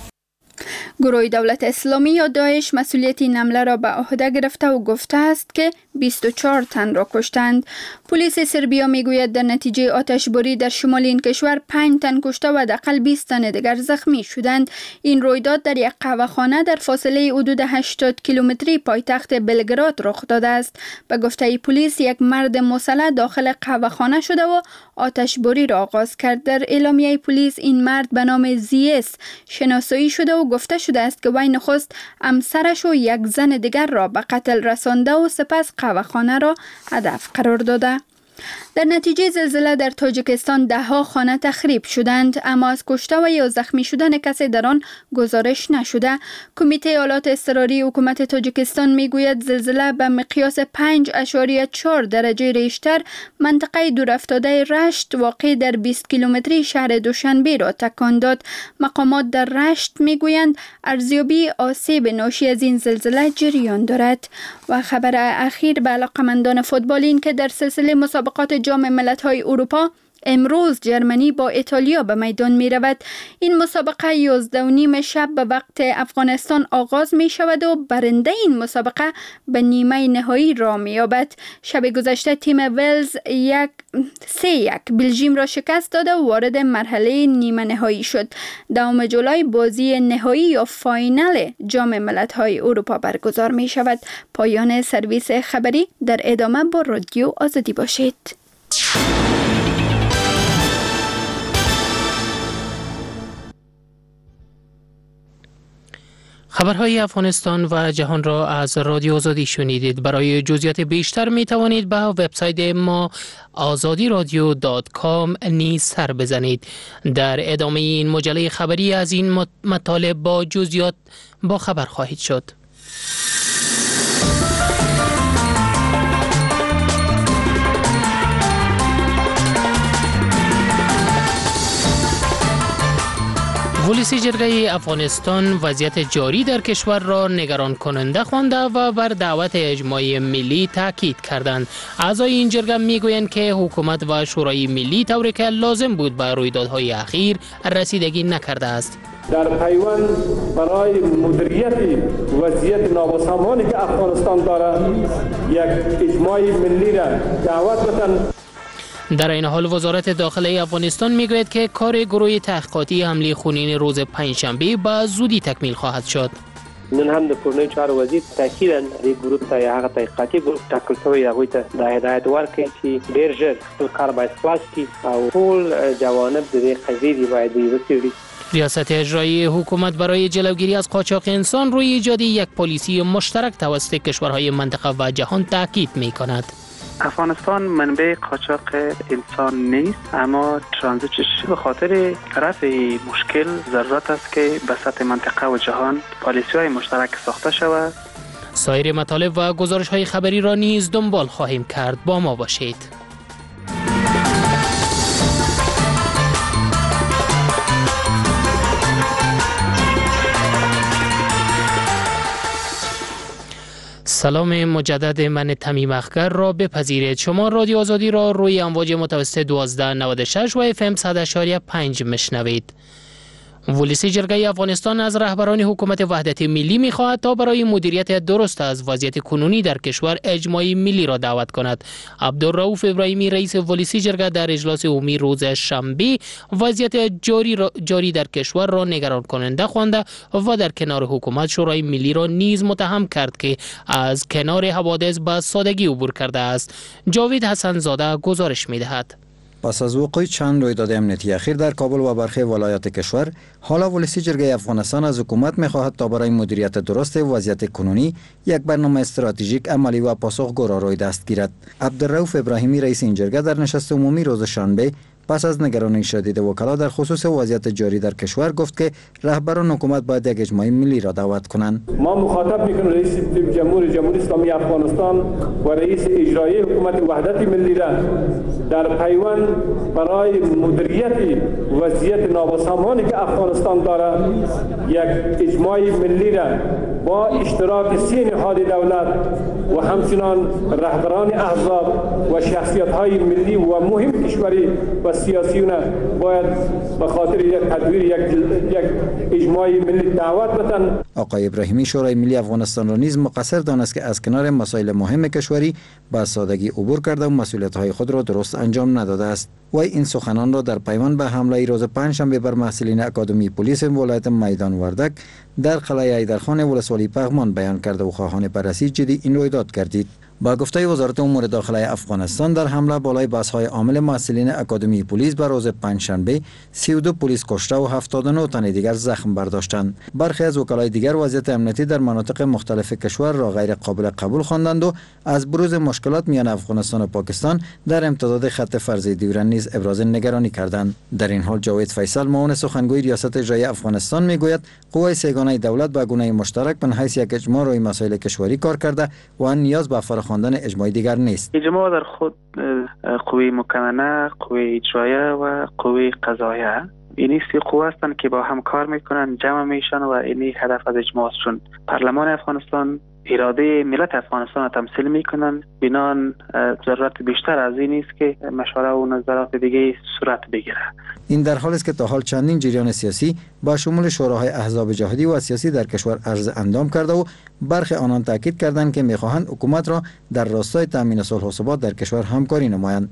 گروه دولت اسلامی یا داعش مسئولیت این حمله را به عهده گرفته و گفته است که 24 تن را کشتند. پلیس سربیا میگوید در نتیجه آتشباری در شمال این کشور 5 تن کشته و حداقل 20 تن دیگر زخمی شدند. این رویداد در یک قهوه‌خانه در فاصله حدود 80 کیلومتری پایتخت بلگراد رخ داده است. به گفته پلیس یک مرد مسلح داخل قهوه‌خانه شده و آتشباری را آغاز کرد. در اعلامیه پلیس این مرد به نام زیس شناسایی شده و گفته شده است که وی نخست همسرش و یک زن دیگر را به قتل رسانده و سپس قهوه‌خانه را هدف قرار داده. در نتیجه زلزله در تاجیکستان 10 خانه تخریب شدند، اما از کشته و یا زخمی شدن کسی در آن گزارش نشده. کمیته حالات اضطراری حکومت تاجیکستان میگوید زلزله به مقیاس 5.4 درجه ریشتر منطقه دورافتاده رشت واقع در 20 کیلومتری شهر دوشنبه را تکان داد. مقامات در رشت میگویند ارزیابی آسیب ناشی از این زلزله جریان دارد. و خبر اخیر به علاقه‌مندان فوتبال این که در سلسله مسابقات جام ملت‌های اروپا امروز جرمنی با ایتالیا به میدان می رود. این مسابقه 11:30 شب به وقت افغانستان آغاز می شود و برنده این مسابقه به نیمه نهایی را می یابد. شب گذشته تیم ولز 3-1 بلژیم را شکست داده و وارد مرحله نیمه نهایی شد. 2 جولای بازی نهایی یا فاینال جام ملت‌های اروپا برگزار می شود. پایان سرویس خبری. در ادامه با رادیو آزادی باشید. خبرهای افغانستان و جهان را از رادیو آزادی شنیدید. برای جزئیات بیشتر می توانید به وبسایت ما azadiradio.com نیز سر بزنید. در ادامه این مجله خبری از این مطالب با جزئیات با خبر خواهید شد. ولسی جرگه افغانستان وضعیت جاری در کشور را نگران کننده خوانده و بر دعوت اجماع ملی تاکید کردند. اعضای این جرگه میگویند که حکومت و شورای ملی طوری که لازم بود به رویدادهای اخیر رسیدگی نکرده است. در پیوند برای مدیریت وضعیت نابسامانی که افغانستان دارد یک اجماع ملی را دعوت بکنند. در این حال وزارت داخلی افغانستان میگوید که کار گروه تحقیقاتی حمله خونین روز پنجشنبه به زودی تکمیل خواهد شد. نن هم د کورنۍ چارو وزیر تاکیداً د ګروپ ته هغه تحقیقاتي ګروپ ټاکل شوی هغوی ته د هدایت ورکړي چې ډېر ژر خپل کار باید خلاص کړي او ټول جوانب د دې قضیې دي باید وڅېړي. ریاست اجرایی حکومت برای جلوگیری از قاچاق انسان روی ایجاد یک پالیسی مشترک توسط کشورهای منطقه و جهان تاکید می‌کند. افغانستان منبع قاچاق انسان نیست، اما ترانزیتش به خاطر رفع مشکل ضرورت است که به سطح منطقه و جهان پالیسی‌های مشترک ساخته شود. سایر مطالب و گزارش‌های خبری را نیز دنبال خواهیم کرد. با ما باشید. سلام مجدد من تمیم اخگر را بپذیرید. شما رادیو آزادی را روی امواج متوسط 1296 و FM 100.5 میشنوید. ولسی جرگه افغانستان از رهبران حکومت وحدت ملی می‌خواهد تا برای مدیریت درست از وضعیت کنونی در کشور اجماع ملی را دعوت کند. عبدالرؤوف ابراهیمی رئیس ولسی جرگه در اجلاس عمومی روز شنبه وضعیت جاری در کشور را نگران کننده خوانده و در کنار حکومت شورای ملی را نیز متهم کرد که از کنار حوادث به سادگی عبور کرده است. جاوید حسن زاده گزارش می‌دهد. پس از وقوع چند رویداد امنیتی اخیر در کابل و برخی ولایات کشور، حالا ولسی جرگه افغانستان از حکومت می‌خواهد تا برای مدیریت درست وضعیت کنونی یک برنامه استراتژیک عملی و پاسخگو را روی دست گیرد. عبدالرؤوف ابراهیمی رئیس این جرگه در نشست عمومی روز شنبه پس از نگرانی شدید وکلا در خصوص وضعیت جاری در کشور گفت که رهبران حکومت باید یک اجماع ملی را دعوت کنند. ما مخاطب میکنیم رئیس جمهوری اسلامی افغانستان و رئیس اجرایی حکومت وحدت ملی را در پیوند برای مدیریت وضعیت نابسامانی که افغانستان دارد یک اجماع ملی را با اشتراک 3 نهاد دولت و همچنان رهبران احزاب و شخصیت‌های ملی و مهم کشوری و سیاسیون باید به خاطر یک تدبیر یک اجماع ملی دعوت بدن. آقای ابراهیمی شورای ملی افغانستان را نیز مقصر دانست که از کنار مسائل مهم کشوری با سادگی عبور کرده و مسئولیت‌های خود را درست انجام نداده است. و این سخنان را در پیوند به حمله روز پنجشنبه بر محصلین اکادمی پلیس ولایت میدان وردک در قلعه حیدرخان ولسوالی پغمان بیان کرده و خواهان بررسی جدی این رویداد کردید. با گفته وزارت امور داخلی افغانستان در حمله بالای بس‌های عامل محصلین اکادمی پلیس بر روز پنجشنبه 32 پلیس کشته و 79 تن دیگر زخم برداشتند. برخی از وکلای دیگر وضعیت امنیتی در مناطق مختلف کشور را غیر قابل قبول خواندند و از بروز مشکلات میان افغانستان و پاکستان در امتداد خط فرضی دیورن نیز ابراز نگرانی کردند. در این حال جاوید فیصل معاون سخنگوی ریاست اجرایی افغانستان میگوید قوای سه‌گانه دولت به گونه مشترک به حیث یک اجماع روی مسائل کشوری کار کرده و نیاز به خواندن اجماع دیگر نیست. اجماع در خود قوه مکننه، قوه اجرایه و قوه قضاییه این سه قوه هستند که با هم کار میکنن، جمع میشن و این هدف از اجماع است. چون پارلمان افغانستان اراده ملت افغانستان را تمثیل میکنن، بنان ضرورت بیشتر از این است که مشوره و نظرات دیگه صورت بگیره. این در حالی است که تا حال چندین جریان سیاسی با شمول شوراهای احزاب جهادی و سیاسی در کشور عرض اندام کرده و برخی آنان تاکید کردند که میخواهند حکومت را در راستای تامین صلح و ثبات در کشور همکاری نمایند.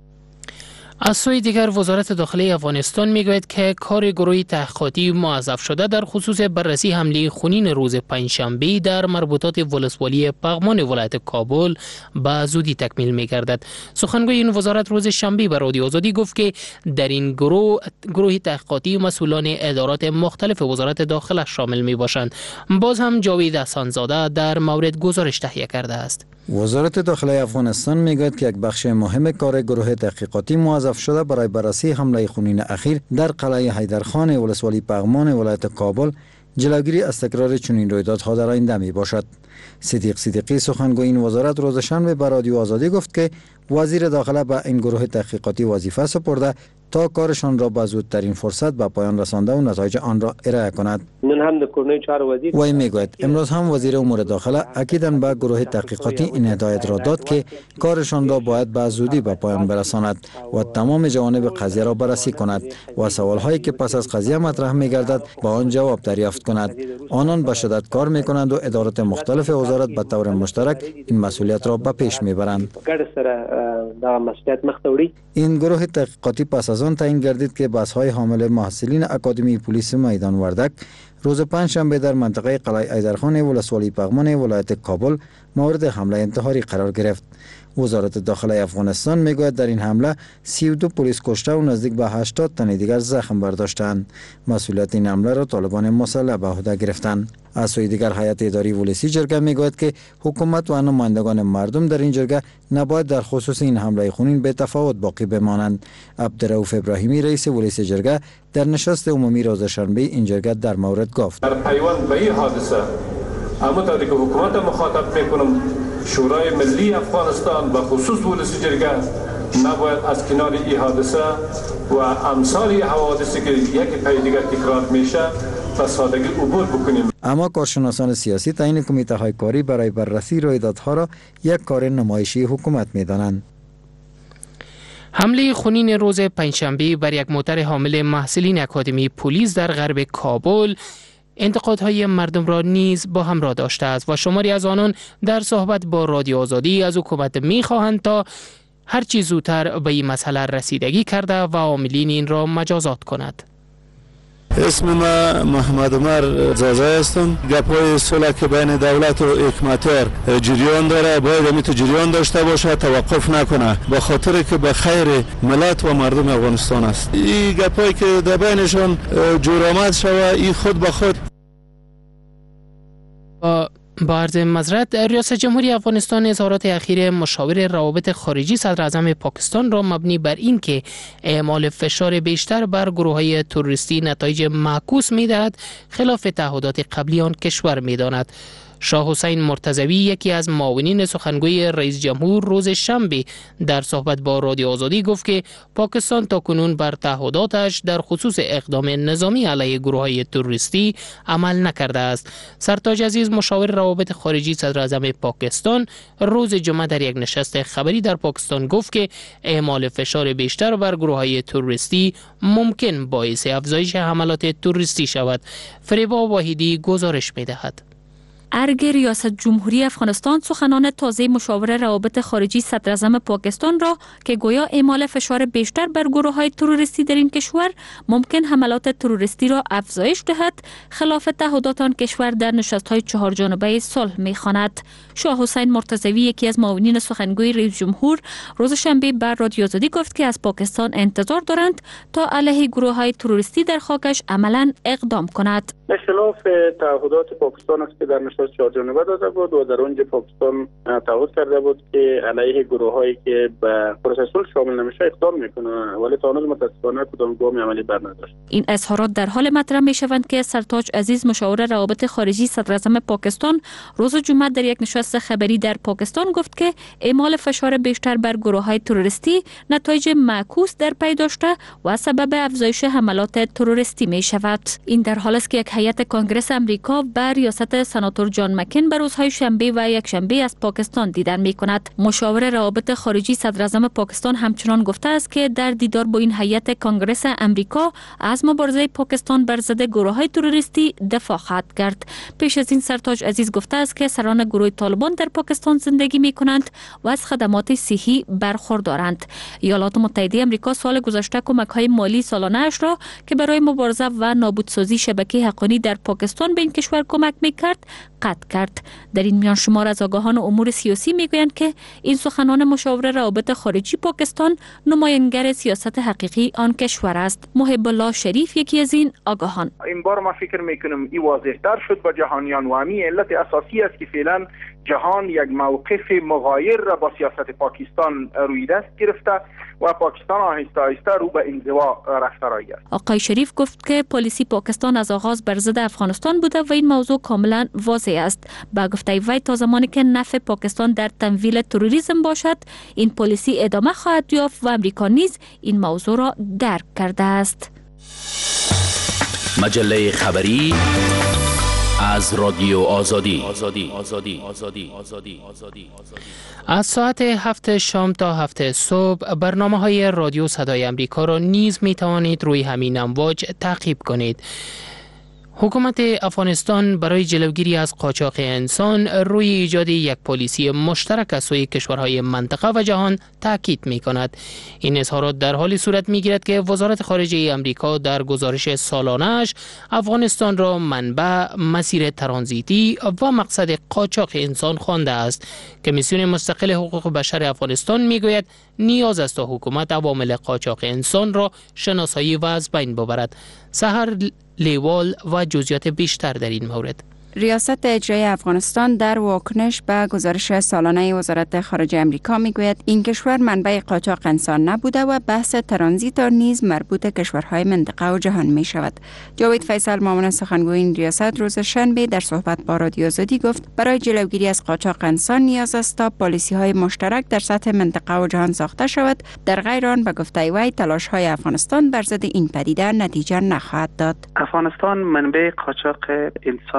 از سوی دیگر وزارت داخلی افغانستان میگوید که کار گروه تحقیقاتی موظف شده در خصوص بررسی حمله خونین روز پنجشنبه در مربوطات ولسوالی پغمان ولایت کابل به زودی تکمیل میگردد. سخنگوی این وزارت روز شنبه به رادیو آزادی گفت که در این گروه تحقیقاتی مسئولان ادارات مختلف وزارت داخله شامل می باشند. باز هم جاوید حسن زاده در مورد گزارش تهیه کرده است. وزارت داخلی افغانستان میگوید که یک بخش مهم کار گروه تحقیقاتی موظف شده برای بررسی حمله خونین اخیر در قلعه حیدرخان ولسوالی پغمان ولایت کابل جلوگیری از تکرار چنین رویدادها در آینده می باشد. صدیق صدیقی سخنگوی این وزارت روز شنبه به رادیو آزادی گفت که وزیر داخله به این گروه تحقیقاتی وظیفه سپرده تا کارشان را به زودترین فرصت به پایان رسانده و نتایج آن را ارائه کند. وی میگوید امروز هم وزیر امور داخله اکیداً به گروه تحقیقاتی این هدایت را داد که کارشان را باید به زودی به پایان برساند و تمام جوانب قضیه را بررسی کند و سوالهایی که پس از قضیه مطرح میگردد با آن جواب دریافت کند. آنان به شدت کار میکنند و ادارات مختلف وزارت به طور مشترک این مسئولیت را به پیش میبرند. این گروه تحقیقاتی پس از آن تعیین گردید که بس‌های حامل محصلین اکادمی پلیس میدان وردک روز پنجشنبه در منطقه قلعه حیدرخان ولسوالی پغمان ولایت کابل مورد حمله انتحاری قرار گرفت. وزارت داخلی افغانستان میگوید در این حمله 32 پلیس کشته و نزدیک به 80 تن دیگر زخم برداشتند. مسئولیت این حمله را طالبان مسلح به عهده گرفتند. از سوی دیگر هیئت اداری ولسی جرگه میگوید که حکومت و نمایندگان مردم در این جرگه نباید در خصوص این حمله خونین به تفاوت باقی بمانند. عبدالرؤوف ابراهیمی رئیس ولسی جرگه در نشست عمومی روز شنبه این جرگه در مورد گفت: در پیوند به این حادثه همونطوری که حکومت مخاطب میکنم شورای ملی افغانستان و خصوص ولسی جرگه نباید از کنار این حادثه و امثال حوادثی که یک پی دیگر تکرار میشه و سادگی عبور بکنیم. اما کارشناسان سیاسی تعیین کمیته های کاری برای بررسی رویدادها را یک کار نمایشی حکومت میدانند. حمله خونین روز پنجشنبه بر یک موتر حامل محصلین اکادمی پلیس در غرب کابل انتقادهای مردم را نیز با همراه داشته است و شماری از آنان در صحبت با رادیو آزادی از حکومت می‌خواهند تا هرچی زودتر به این مسئله رسیدگی کرده و عاملین این را مجازات کند. اسم ما محمد عمر زازا هستم. گپ‌های صلح که بین دولت و حکومتیار جریان داره، باید همین تو جریان داشته باشه، توقف نکنه، به خاطر که به خیر ملت و مردم افغانستان است. این گپ‌هایی که در بینشون جرأت شوه، این خود به خود. با عرض معذرت، ریاست جمهوری افغانستان اظهارات اخیر مشاور روابط خارجی صدر اعظم پاکستان را مبنی بر این که اعمال فشار بیشتر بر گروه‌های تروریستی نتایج معکوس می‌دهد خلاف تعهدات قبلی آن کشور می‌داند. شاه حسین مرتضوی، یکی از معاونین سخنگوی رئیس جمهور، روز شنبه در صحبت با رادیو آزادی گفت که پاکستان تاکنون بر تعهداتش در خصوص اقدام نظامی علیه گروه‌های تروریستی عمل نکرده است. سرتاج عزیز، مشاور روابط خارجی صدر اعظم پاکستان، روز جمعه در یک نشست خبری در پاکستان گفت که اعمال فشار بیشتر بر گروه‌های تروریستی ممکن باعث افزایش حملات تروریستی شود. فریبا واحدی گزارش می‌دهد. ارگ ریاست جمهوری افغانستان سخنان تازه مشاور روابط خارجی صدر اعظم پاکستان را که گویا اعمال فشار بیشتر بر گروه‌های تروریستی در این کشور ممکن حملات تروریستی را افزایش دهد خلاف تعهدات آن کشور در نشست‌های 4 جانبه صلح می‌خواند. شاه حسین مرتضوی، یکی از معاونین سخنگوی رئیس جمهور، روز شنبه بر رادیو آزادی گفت که از پاکستان انتظار دارند تا علیه گروه‌های تروریستی در خاکش عملاً اقدام کند. خلاف تعهدات پاکستان است که در نشست 4 جانبه داده بود و در اونجا پاکستان تعهد کرده بود که علیه گروه‌هایی که به پروسه صلح شامل نمیشه اقدام میکنه، ولی تا هنوز متاسفانه کدام گام عملی بر نداشت. این اظهارات در حال مطرح میشوند که سرتاج عزیز، مشاور روابط خارجی صدر اعظم پاکستان، روز جمعه در یک نشست خبری در پاکستان گفت که اعمال فشار بیشتر بر گروه‌های تروریستی نتایج معکوس در پی داشته و سبب افزایش حملات تروریستی می شود. این در حالی است که یک هیئت کنگره امریکا بر ریاست سناتور جان مکین به روزهای شنبه و یکشنبه از پاکستان دیدن می کند. مشاور روابط خارجی صدر اعظم پاکستان همچنان گفته است که در دیدار با این هیئت کنگره امریکا از مبارزه پاکستان بر ضد گروه‌های تروریستی دفاع خواهد کرد. پیش از این سرتاج عزیز گفته است که سران گروه طالبان در پاکستان زندگی می کنند و از خدمات صحی برخوردارند. ایالات متحده آمریکا سال گذشته کمک‌های مالی سالانه اش را که برای مبارزه و نابودسازی شبکه حقانی در پاکستان به این کشور کمک می‌کرد قطع کرد. در این میان شمار از آگاهان امور سیاسی میگویند که این سخنان مشاور روابط خارجی پاکستان نماینگر سیاست حقیقی آن کشور است. محب الله شریف، یکی از این آگاهان: این بار ما فکر میکنم این واضح‌تر شد با جهانیان و همین علت اساسی است که فعلا جهان یک موقف مغایر را با سیاست پاکستان روی دست گرفته و پاکستان آهسته آهسته رو به انزوا رفته است. آقای شریف گفت که پالیسی پاکستان از آغاز بر ضد افغانستان بوده و این موضوع کاملا واضح است. با گفته وی تا زمانی که نفع پاکستان در تمویل تروریسم باشد این پالیسی ادامه خواهد یافت و امریکا نیز این موضوع را درک کرده است. مجله خبری از رادیو آزادی. از ساعت 7 شام تا 7 صبح برنامه‌های رادیو صدای امریکا را نیز می توانید روی همین امواج تعقیب کنید. حکومت افغانستان برای جلوگیری از قاچاق انسان روی ایجاد یک پالیسی مشترک از سوی کشورهای منطقه و جهان تاکید می کند. این اظهارات در حالی صورت می گیرد که وزارت خارجه امریکا در گزارش سالانه‌اش افغانستان را منبع، مسیر ترانزیتی و مقصد قاچاق انسان خوانده است. کمیسیون مستقل حقوق بشر افغانستان می گوید نیاز است تا حکومت عوامل قاچاق انسان را شناسایی و از بین ببرد. سحر لیوال و جزئیات بیشتر در این مورد. ریاست اجرایی افغانستان در واکنش به گزارش سالانه وزارت خارجه امریکا میگوید این کشور منبع قاچاق انسان نبوده و بحث ترانزیت نیز مربوط کشورهای منطقه و جهان می شود. جاوید فیصل، معاون سخنگوی این ریاست، روز شنبه در صحبت با رادیو آزادی گفت برای جلوگیری از قاچاق انسان نیاز است تا پالیسی‌های مشترک در سطح منطقه و جهان ساخته شود. در غیر آن به گفته وی تلاش‌های افغانستان بر ضد این پدیده نتیجه نخواهد داد. افغانستان منبع قاچاق انسان نیست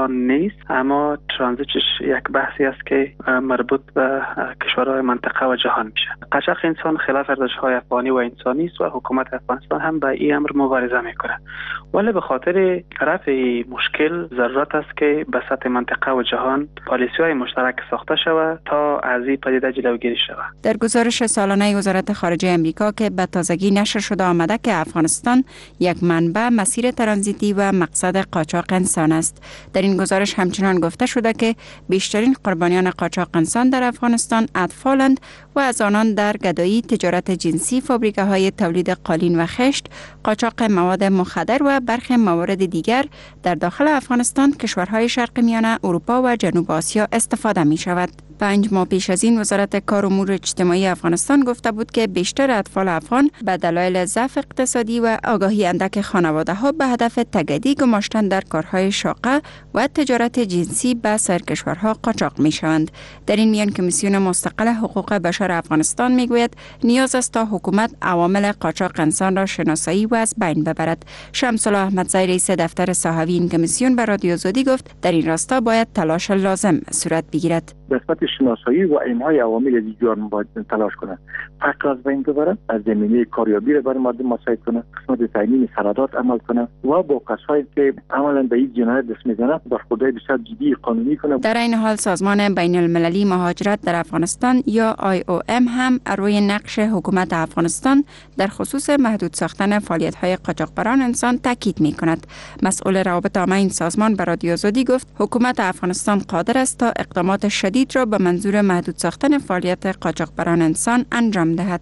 رئیس، اما ترانزیتش یک بحثی است که مربوط به کشورهای منطقه و جهان میشه. قاچاق انسان خلاف ارزش‌های افغانی و انسانی است و حکومت افغانستان هم به این امر مبارزه میکنه، ولی به خاطر رفع مشکل ضرورت است که به سطح منطقه و جهان پالیسی‌های مشترک ساخته شود تا از این پدیده جلوگیری شود. در گزارش سالانه وزارت خارجه امریکا که به تازگی نشر شده آمده که افغانستان یک منبع مسیر ترانزیتی و مقصد قاچاق انسان است. در این گزارش همچنان گفته شده که بیشترین قربانیان قاچاق انسان در افغانستان اطفالند و از آنان در گدایی، تجارت جنسی، فابریکه‌های تولید قالین و خشت، قاچاق مواد مخدر و برخی موارد دیگر در داخل افغانستان، کشورهای شرق میانه، اروپا و جنوب آسیا استفاده می شود. 5 ماه پیش از این وزارت کار و امور اجتماعی افغانستان گفته بود که بیشتر اطفال افغان به دلایل ضعف اقتصادی و آگاهی اندک خانواده‌ها به هدف تگدی گماشتن در کارهای شاقه و تجارت جنسی به سرکشورها قاچاق می‌شوند. در این میان کمیسیون مستقل حقوق بشر افغانستان میگوید نیاز است تا حکومت عوامل قاچاق انسان را شناسایی و از بین ببرد. شمس الله احمدزی رئیس دفتر صحوی این کمیسیون به رادیو آزادی گفت در این راستا باید تلاش لازم صورت بگیرد. نسبت شناسایی و اعمای عوامل دیگر باید تلاش کنند. فقر از بین ببرند، از زمینه کاریابی را برای مردم مساعد کنند، قسمت تامین سرادات عمل کنند و با کسایی که عملا به این جنایت دست میزنند برخورداری بسیار جدی قانونی کنند. در این حال سازمان بین المللی مهاجرت در افغانستان یا IOM هم روی نقش حکومت افغانستان در خصوص محدود ساختن فعالیت‌های قاچاقبران انسان تاکید می‌کند. مسئول روابط عامه این سازمان به رادیو آزادی گفت حکومت افغانستان قادر است تا اقدامات شدید را به منظور محدود ساختن فعالیت قاچاقبران انسان انجام دهد.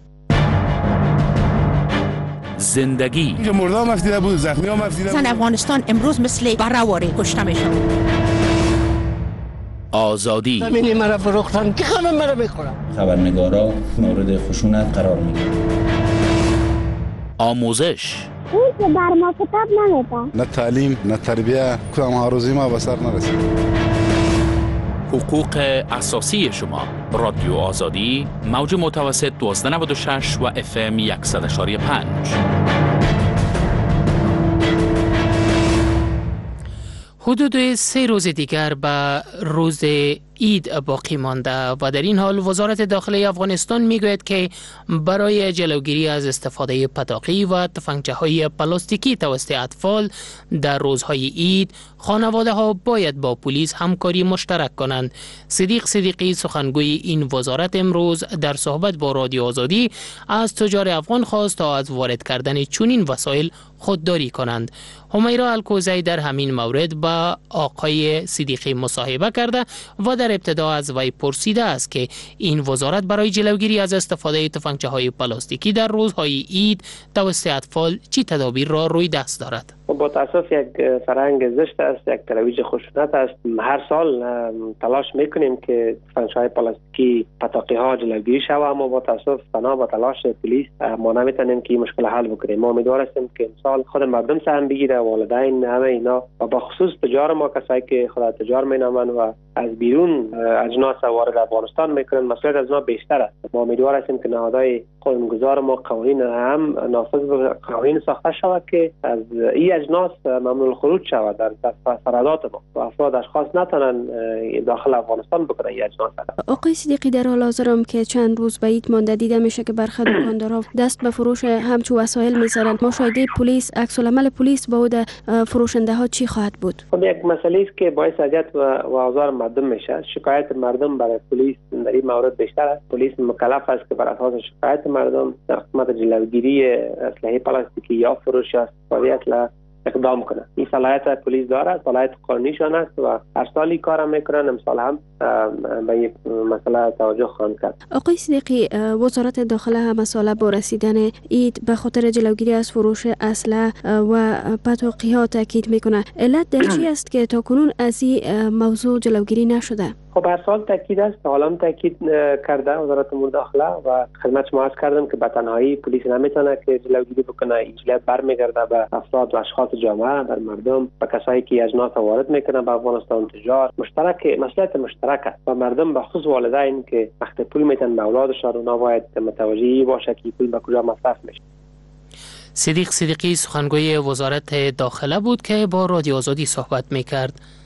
زندگی مردم مفتیده بود، زخمی ها مفتیده بود. افغانستان امروز مثل برآوری کشته میشن. آزادی زمینی مرا فروختن که همه مرا میخورن. خبرنگارا مورد خشونت قرار میگیرن. آموزش اون که بر ما کتاب نمیده. نه تعلیم، نه تربیه، کدام هاروزی ما به سر نرسید. حقوق اساسی شما. رادیو آزادی، موج متوسط 1296 و FM 100.5. حدود 3 روز دیگر به روز عید باقی مانده و در این حال وزارت داخلی افغانستان میگوید که برای جلوگیری از استفاده پتاقی و تفنگچه‌های پلاستیکی توسط اطفال در روزهای عید، خانواده ها باید با پلیس همکاری مشترک کنند. صدیق صدیقی سخنگوی این وزارت امروز در صحبت با رادیو آزادی از تجار افغان خواست تا از وارد کردن چنین وسایل خودداری کنند. همیرا الکوزی در همین مورد با آقای صدیقی مصاحبه کرده و در ابتدا از وی پرسیده است که این وزارت برای جلوگیری از استفاده تفنگچه‌های پلاستیکی در روزهای عید توسط اطفال چه تدابیر را روی دست دارد. با تاسف یک فرهنگ زشت است، یک ترویج خشونت است. هر سال تلاش میکنیم که تفنگچه‌های پلاستیکی، پتاقی ها جلوگیری شود، اما با تاسف بنا به تلاش پلیس ما نمیتونیم که این مشکل حل بکنیم. ما امیدوار هستیم که امسال خود مردم سهم بگیره، والدین، همه اینا و با خصوص تجار ما، کسایی که خود تجار مینامند و از بیرون اجناس وارد افغانستان میکنن، مسئولیت از ما بیشتر است. ما امیدوار هستیم که نهادهای قانونگذار ما قوانین هم نافذ قوانین ساخته شود که از این اجناس ممنوع الخروج شود در سرحدات ما و افراد اشخاص نتونن داخل افغانستان بکنن این اجناس. آقای صدیقی، در حال حاضر که چند روز به عید مانده دیده میشه که برخی دکاندارها دست به فروش همچو وسایل میذارن. مشاهده پلیس، عکس العمل پلیس با اود فروشنده ها چی خواهد بود؟ خب یک مسئله است که باعث اذیت و آزار مردم میشه. شکایت مردم برای پلیس در این مورد بیشتر است. پلیس مکلف است که بر اساس شکایت مردم در قسمت جلوگیری اسلحه پلاستیکی یا فروش یا استفاده اقدام کنه. این صلاحیت پلیس داره، صلاحیت قانونیشان است و هر سالی کارم میکنن. امسال هم به این مسئله توجه خواهند کرد. آقای صدیقی، وزارت داخله هم ساله با رسیدن عید به خاطر جلوگیری از فروش اسلحه و پتاقی ها تاکید میکنه. علت در چی است که تاکنون از این موضوع جلوگیری نشده؟ خب هر سال تاکید است، حالا هم تاکید کرده وزارت امور داخله و خدمت شما عرض کردم که به تنهایی پلیس نمیتونه که جلوگیری بکنه. این جلوگیری برمیگرده به افراد و اشخاص جامعه، در مردم و کسایی که اجناس وارد میکنن به افغانستان. تجار مشترک، مسئولیت مشترک است و مردم به خصوص والدین که وقت پول میتن به اولادشان، اونا باید متوجه باشه که پول به کجا مصرف میشه. صدیق صدیقی سخنگوی وزارت داخله بود که با رادیو آزادی صحبت میکرد.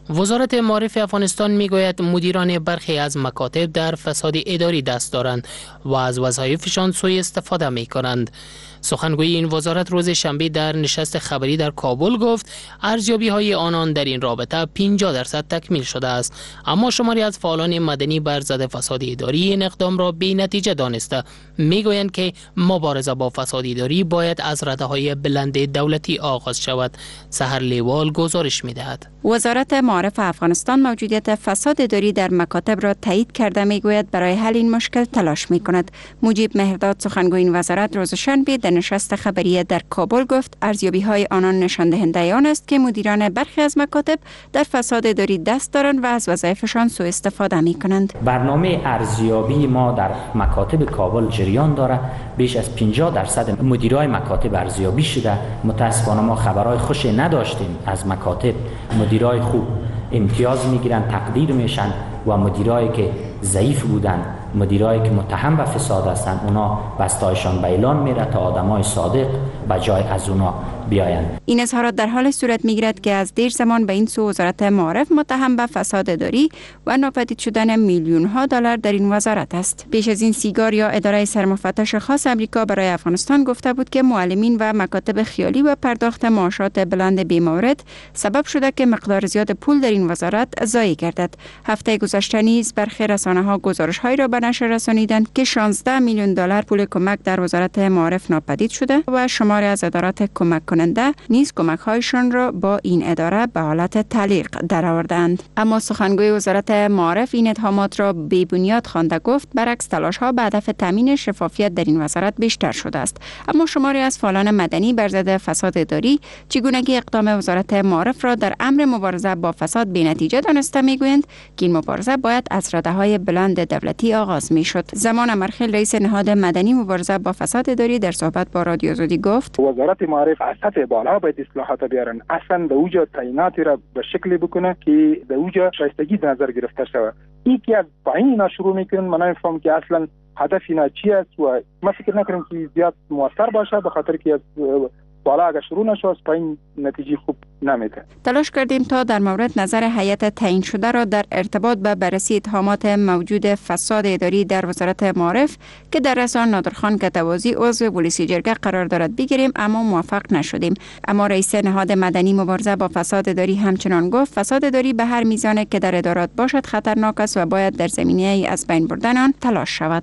وزارت معارف افغانستان میگوید مدیران برخی از مکاتب در فساد اداری دست دارند و از وظایفشان سوء استفاده می کنند. سخنگوی این وزارت روز شنبه در نشست خبری در کابل گفت ارزیابی های آنان در این رابطه 50% تکمیل شده است، اما شماری از فعالان مدنی بر ضد فساد اداری این اقدام را بی نتیجه دانسته میگویند که مبارزه با فساد اداری باید از رده‌های بلند دولتی آغاز شود. سحر لیوال گزارش می‌دهد. وزارت معارف افغانستان موجودیت فساد اداری در مکاتب را تایید کرده میگوید برای حل این مشکل تلاش می‌کند. مجیب مهرداد سخنگوی این وزارت روز شنبه در نشست خبری در کابل گفت ارزیابی‌های آنان نشان دهنده آن است که مدیران برخی از مکاتب در فساد اداری دست دارند و از وظایفشان سوء استفاده می‌کنند. برنامه ارزیابی ما در مکاتب کابل جریان داره. بیش از 50% مدیرای مکاتب ارزیابی شده. متاسفانه ما خبرهای خوشی نداشتیم از مکاتب. مدیرای خوب امتیاز میگیرن، تقدیر میشن و مدیرایی که ضعیف بودن، مدیرایی که متهم به فساد هستند، اونا بستایشان به اعلان میره تا آدمای صادق به جای از اونا بیایند. این اظهارات در حال صورت میگیرد که از دیر زمان به این سو وزارت معارف متهم به فساد اداری و ناپدید شدن میلیون ها دلار در این وزارت است. پیش از این سیگار یا اداره سرمفتش خاص امریکا برای افغانستان گفته بود که معلمین و مکاتب خیالی و پرداخت معاشات بلند بی‌مورد سبب شده که مقدار زیاد پول در این وزارت ضایع گردد. هفته گذشته نیز برخی رسانه‌ها گزارش‌هایی را به نشر رسانیدند که 16 میلیون دلار پول کمک در وزارت معارف ناپدید شده و شماری از ادارات کمک کننده نیز کمک‌هایشان را با این اداره به حالت تعلیق درآوردند. اما سخنگوی وزارت معارف این اتهامات را بی بنیاد خوانده گفت برعکس تلاش‌ها به هدف تامین شفافیت در این وزارت بیشتر شده است. اما شماری از فعالان مدنی بر ضد فساد اداری چگونگی اقدام وزارت معارف را در امر مبارزه با فساد بی‌نتیجه دانسته می‌گویند که این مبارزه باید از رده‌های بلند دولتی آغاز می‌شد. زمان امرخیل رئیس نهاد مدنی مبارزه با فساد اداری در صحبت با رادیو آزادی گفت وزارت معارف از سطح بالا باید اصلاحات بیارن، اصلا به اوجا تعییناتی را به شکلی بکنه که به اوجا شایستگی در نظر گرفته شود. یکی از پایین اینا شروع میکنن، من نمیفهم که اصلا هدف اینا چی است و ما فکر نکنم که زیاد موثر باشه، به خاطر که از بالا اگر شروع نشه از پایین نتیجه خوب نمیده. تلاش کردیم تا در مورد نظر هیئت تعیین شده را در ارتباط به بررسی اتهامات موجود فساد اداری در وزارت معارف که در رسان نادرخان کتوازی عضو پلیس جرگه قرار دارد بگیریم، اما موفق نشدیم. اما رئیس نهاد مدنی مبارزه با فساد اداری همچنان گفت فساد اداری به هر میزان که در ادارات باشد خطرناک است و باید در زمینه از بین بردن آن تلاش شود.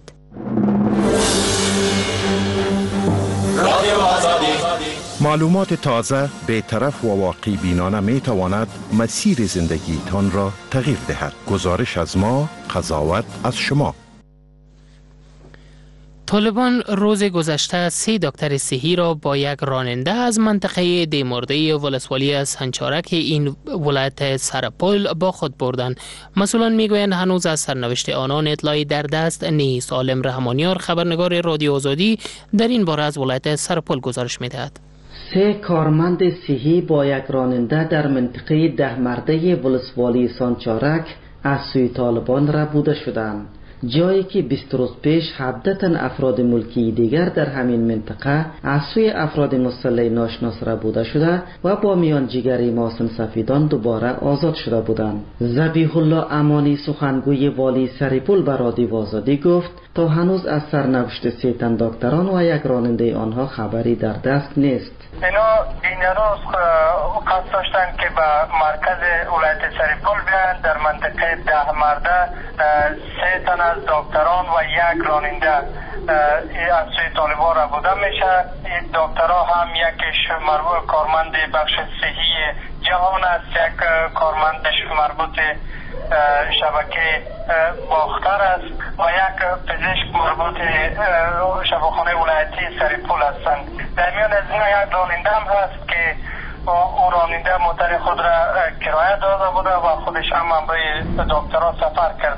معلومات تازه، بی‌طرف و واقعی بینانه می تواند مسیر زندگیتان را تغییر دهد. گزارش از ما، قضاوت از شما. طالبان روز گذشته 3 دکتر صحی را با یک راننده از منطقه دیمرده ولسوالی سنچارک این ولایت سرپل با خود بردند. مسئولان میگویند هنوز از سرنوشت آنان اطلاعی در دست نیست. عالم رحمانیار خبرنگار رادیو آزادی در این باره از ولایت سرپل گزارش میدهد. 3 کارمند صحی با یک راننده در منطقه دهمرده ولسوالی سانچارک از سوی طالبان ربوده شدند، جایی که 20 روز پیش 17 افراد ملکی دیگر در همین منطقه از سوی افراد مسلح ناشناس ربوده شده و با میانجیگری محسن سفیدان دوباره آزاد شده بودند. ذبیح الله امانی سخنگوی والی سرپل به رادیو آزادی گفت تا هنوز از سرنوشت 3 تن دکتران و یک راننده آنها خبری در دست نیست. اینا این روز قصد داشتن که به مرکز ولایت سرپل بیان. در منطقه دهمرده 3 تن از دکتران و یک راننده از سوی طالبان ربوده میشه. این دکترها هم یکیش کارمند بخش صحی جهان است، یک کارمندش مربوط شبکه باختر است و یک پزشک مربوط شفاخانه ولایتی سرپل هستند. در میان از اینا یک راننده هم هست که او راننده موتر خود را کرایه داده بوده و خودش هم برای دکترها سفر کرده بود.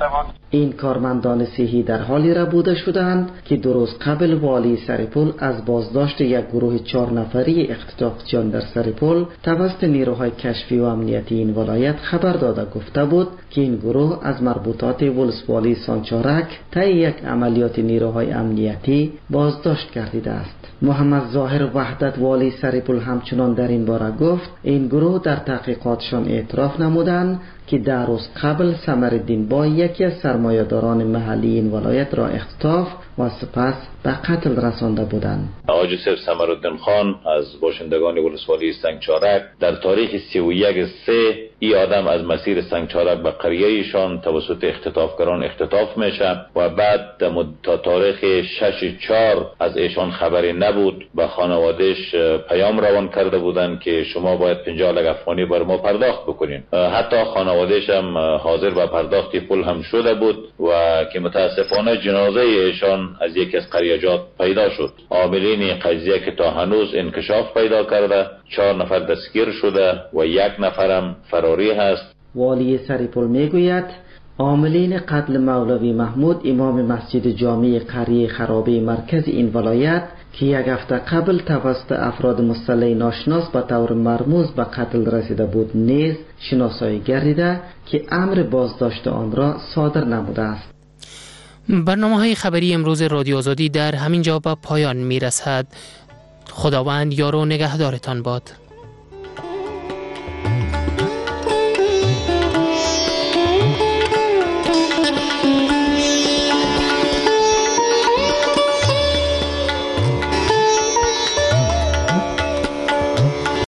این کارمندان صحی در حالی را بوده شدند که 2 روز قبل والی سرپل از بازداشت یک گروه 4 نفری اختطاف جان در سرپل توسط نیروهای کشفی و امنیتی این ولایت خبر داده گفته بود که این گروه از مربوطات ولسوالی سانچارک طی یک عملیات نیروهای امنیتی بازداشت گردیده است. محمد ظاهر وحدت والی سرپل همچنان در این باره گفت این گروه در تحقیقاتشان اعتراف نمودند که 10 روز قبل سمرالدین با یکی از سرمایه‌داران محلی این ولایت را اختطاف و سپس به قتل رسانده بودند. حاج یوسف سمرالدین خان از باشندگان ولسوالی سنگچارک در تاریخ 31/3 این آدم از مسیر سنگچارک به قریه ایشان توسط اختطافگران اختطاف میشه و بعد تا تاریخ 6/4 از ایشان خبری نبود. به خانوادهش پیام روان کرده بودند که شما باید 50 لک افغانی بر ما پرداخت بکنین. حتی خانوادهش هم حاضر به پرداخت پول هم شده بود و که متاسفانه جنازه ایشان از یکی از قریجات پیدا شد. عاملین قضیه که تا هنوز انکشاف پیدا کرده 4 نفر دستگیر شده و 1 نفرم فراری هست. والی سرپل میگوید عاملین قتل مولوی محمود امام مسجد جامع قریه خرابه مرکز این ولایت که 1 هفته قبل توسط افراد مسلح ناشناس به طور مرموز به قتل رسیده بود نیز شناسایی گردیده که امر بازداشت آن را صادر نموده است. برنامه‌های خبری امروز رادیو آزادی در همین جا به پایان میرسد. خداوند یار و نگهدارتان باد.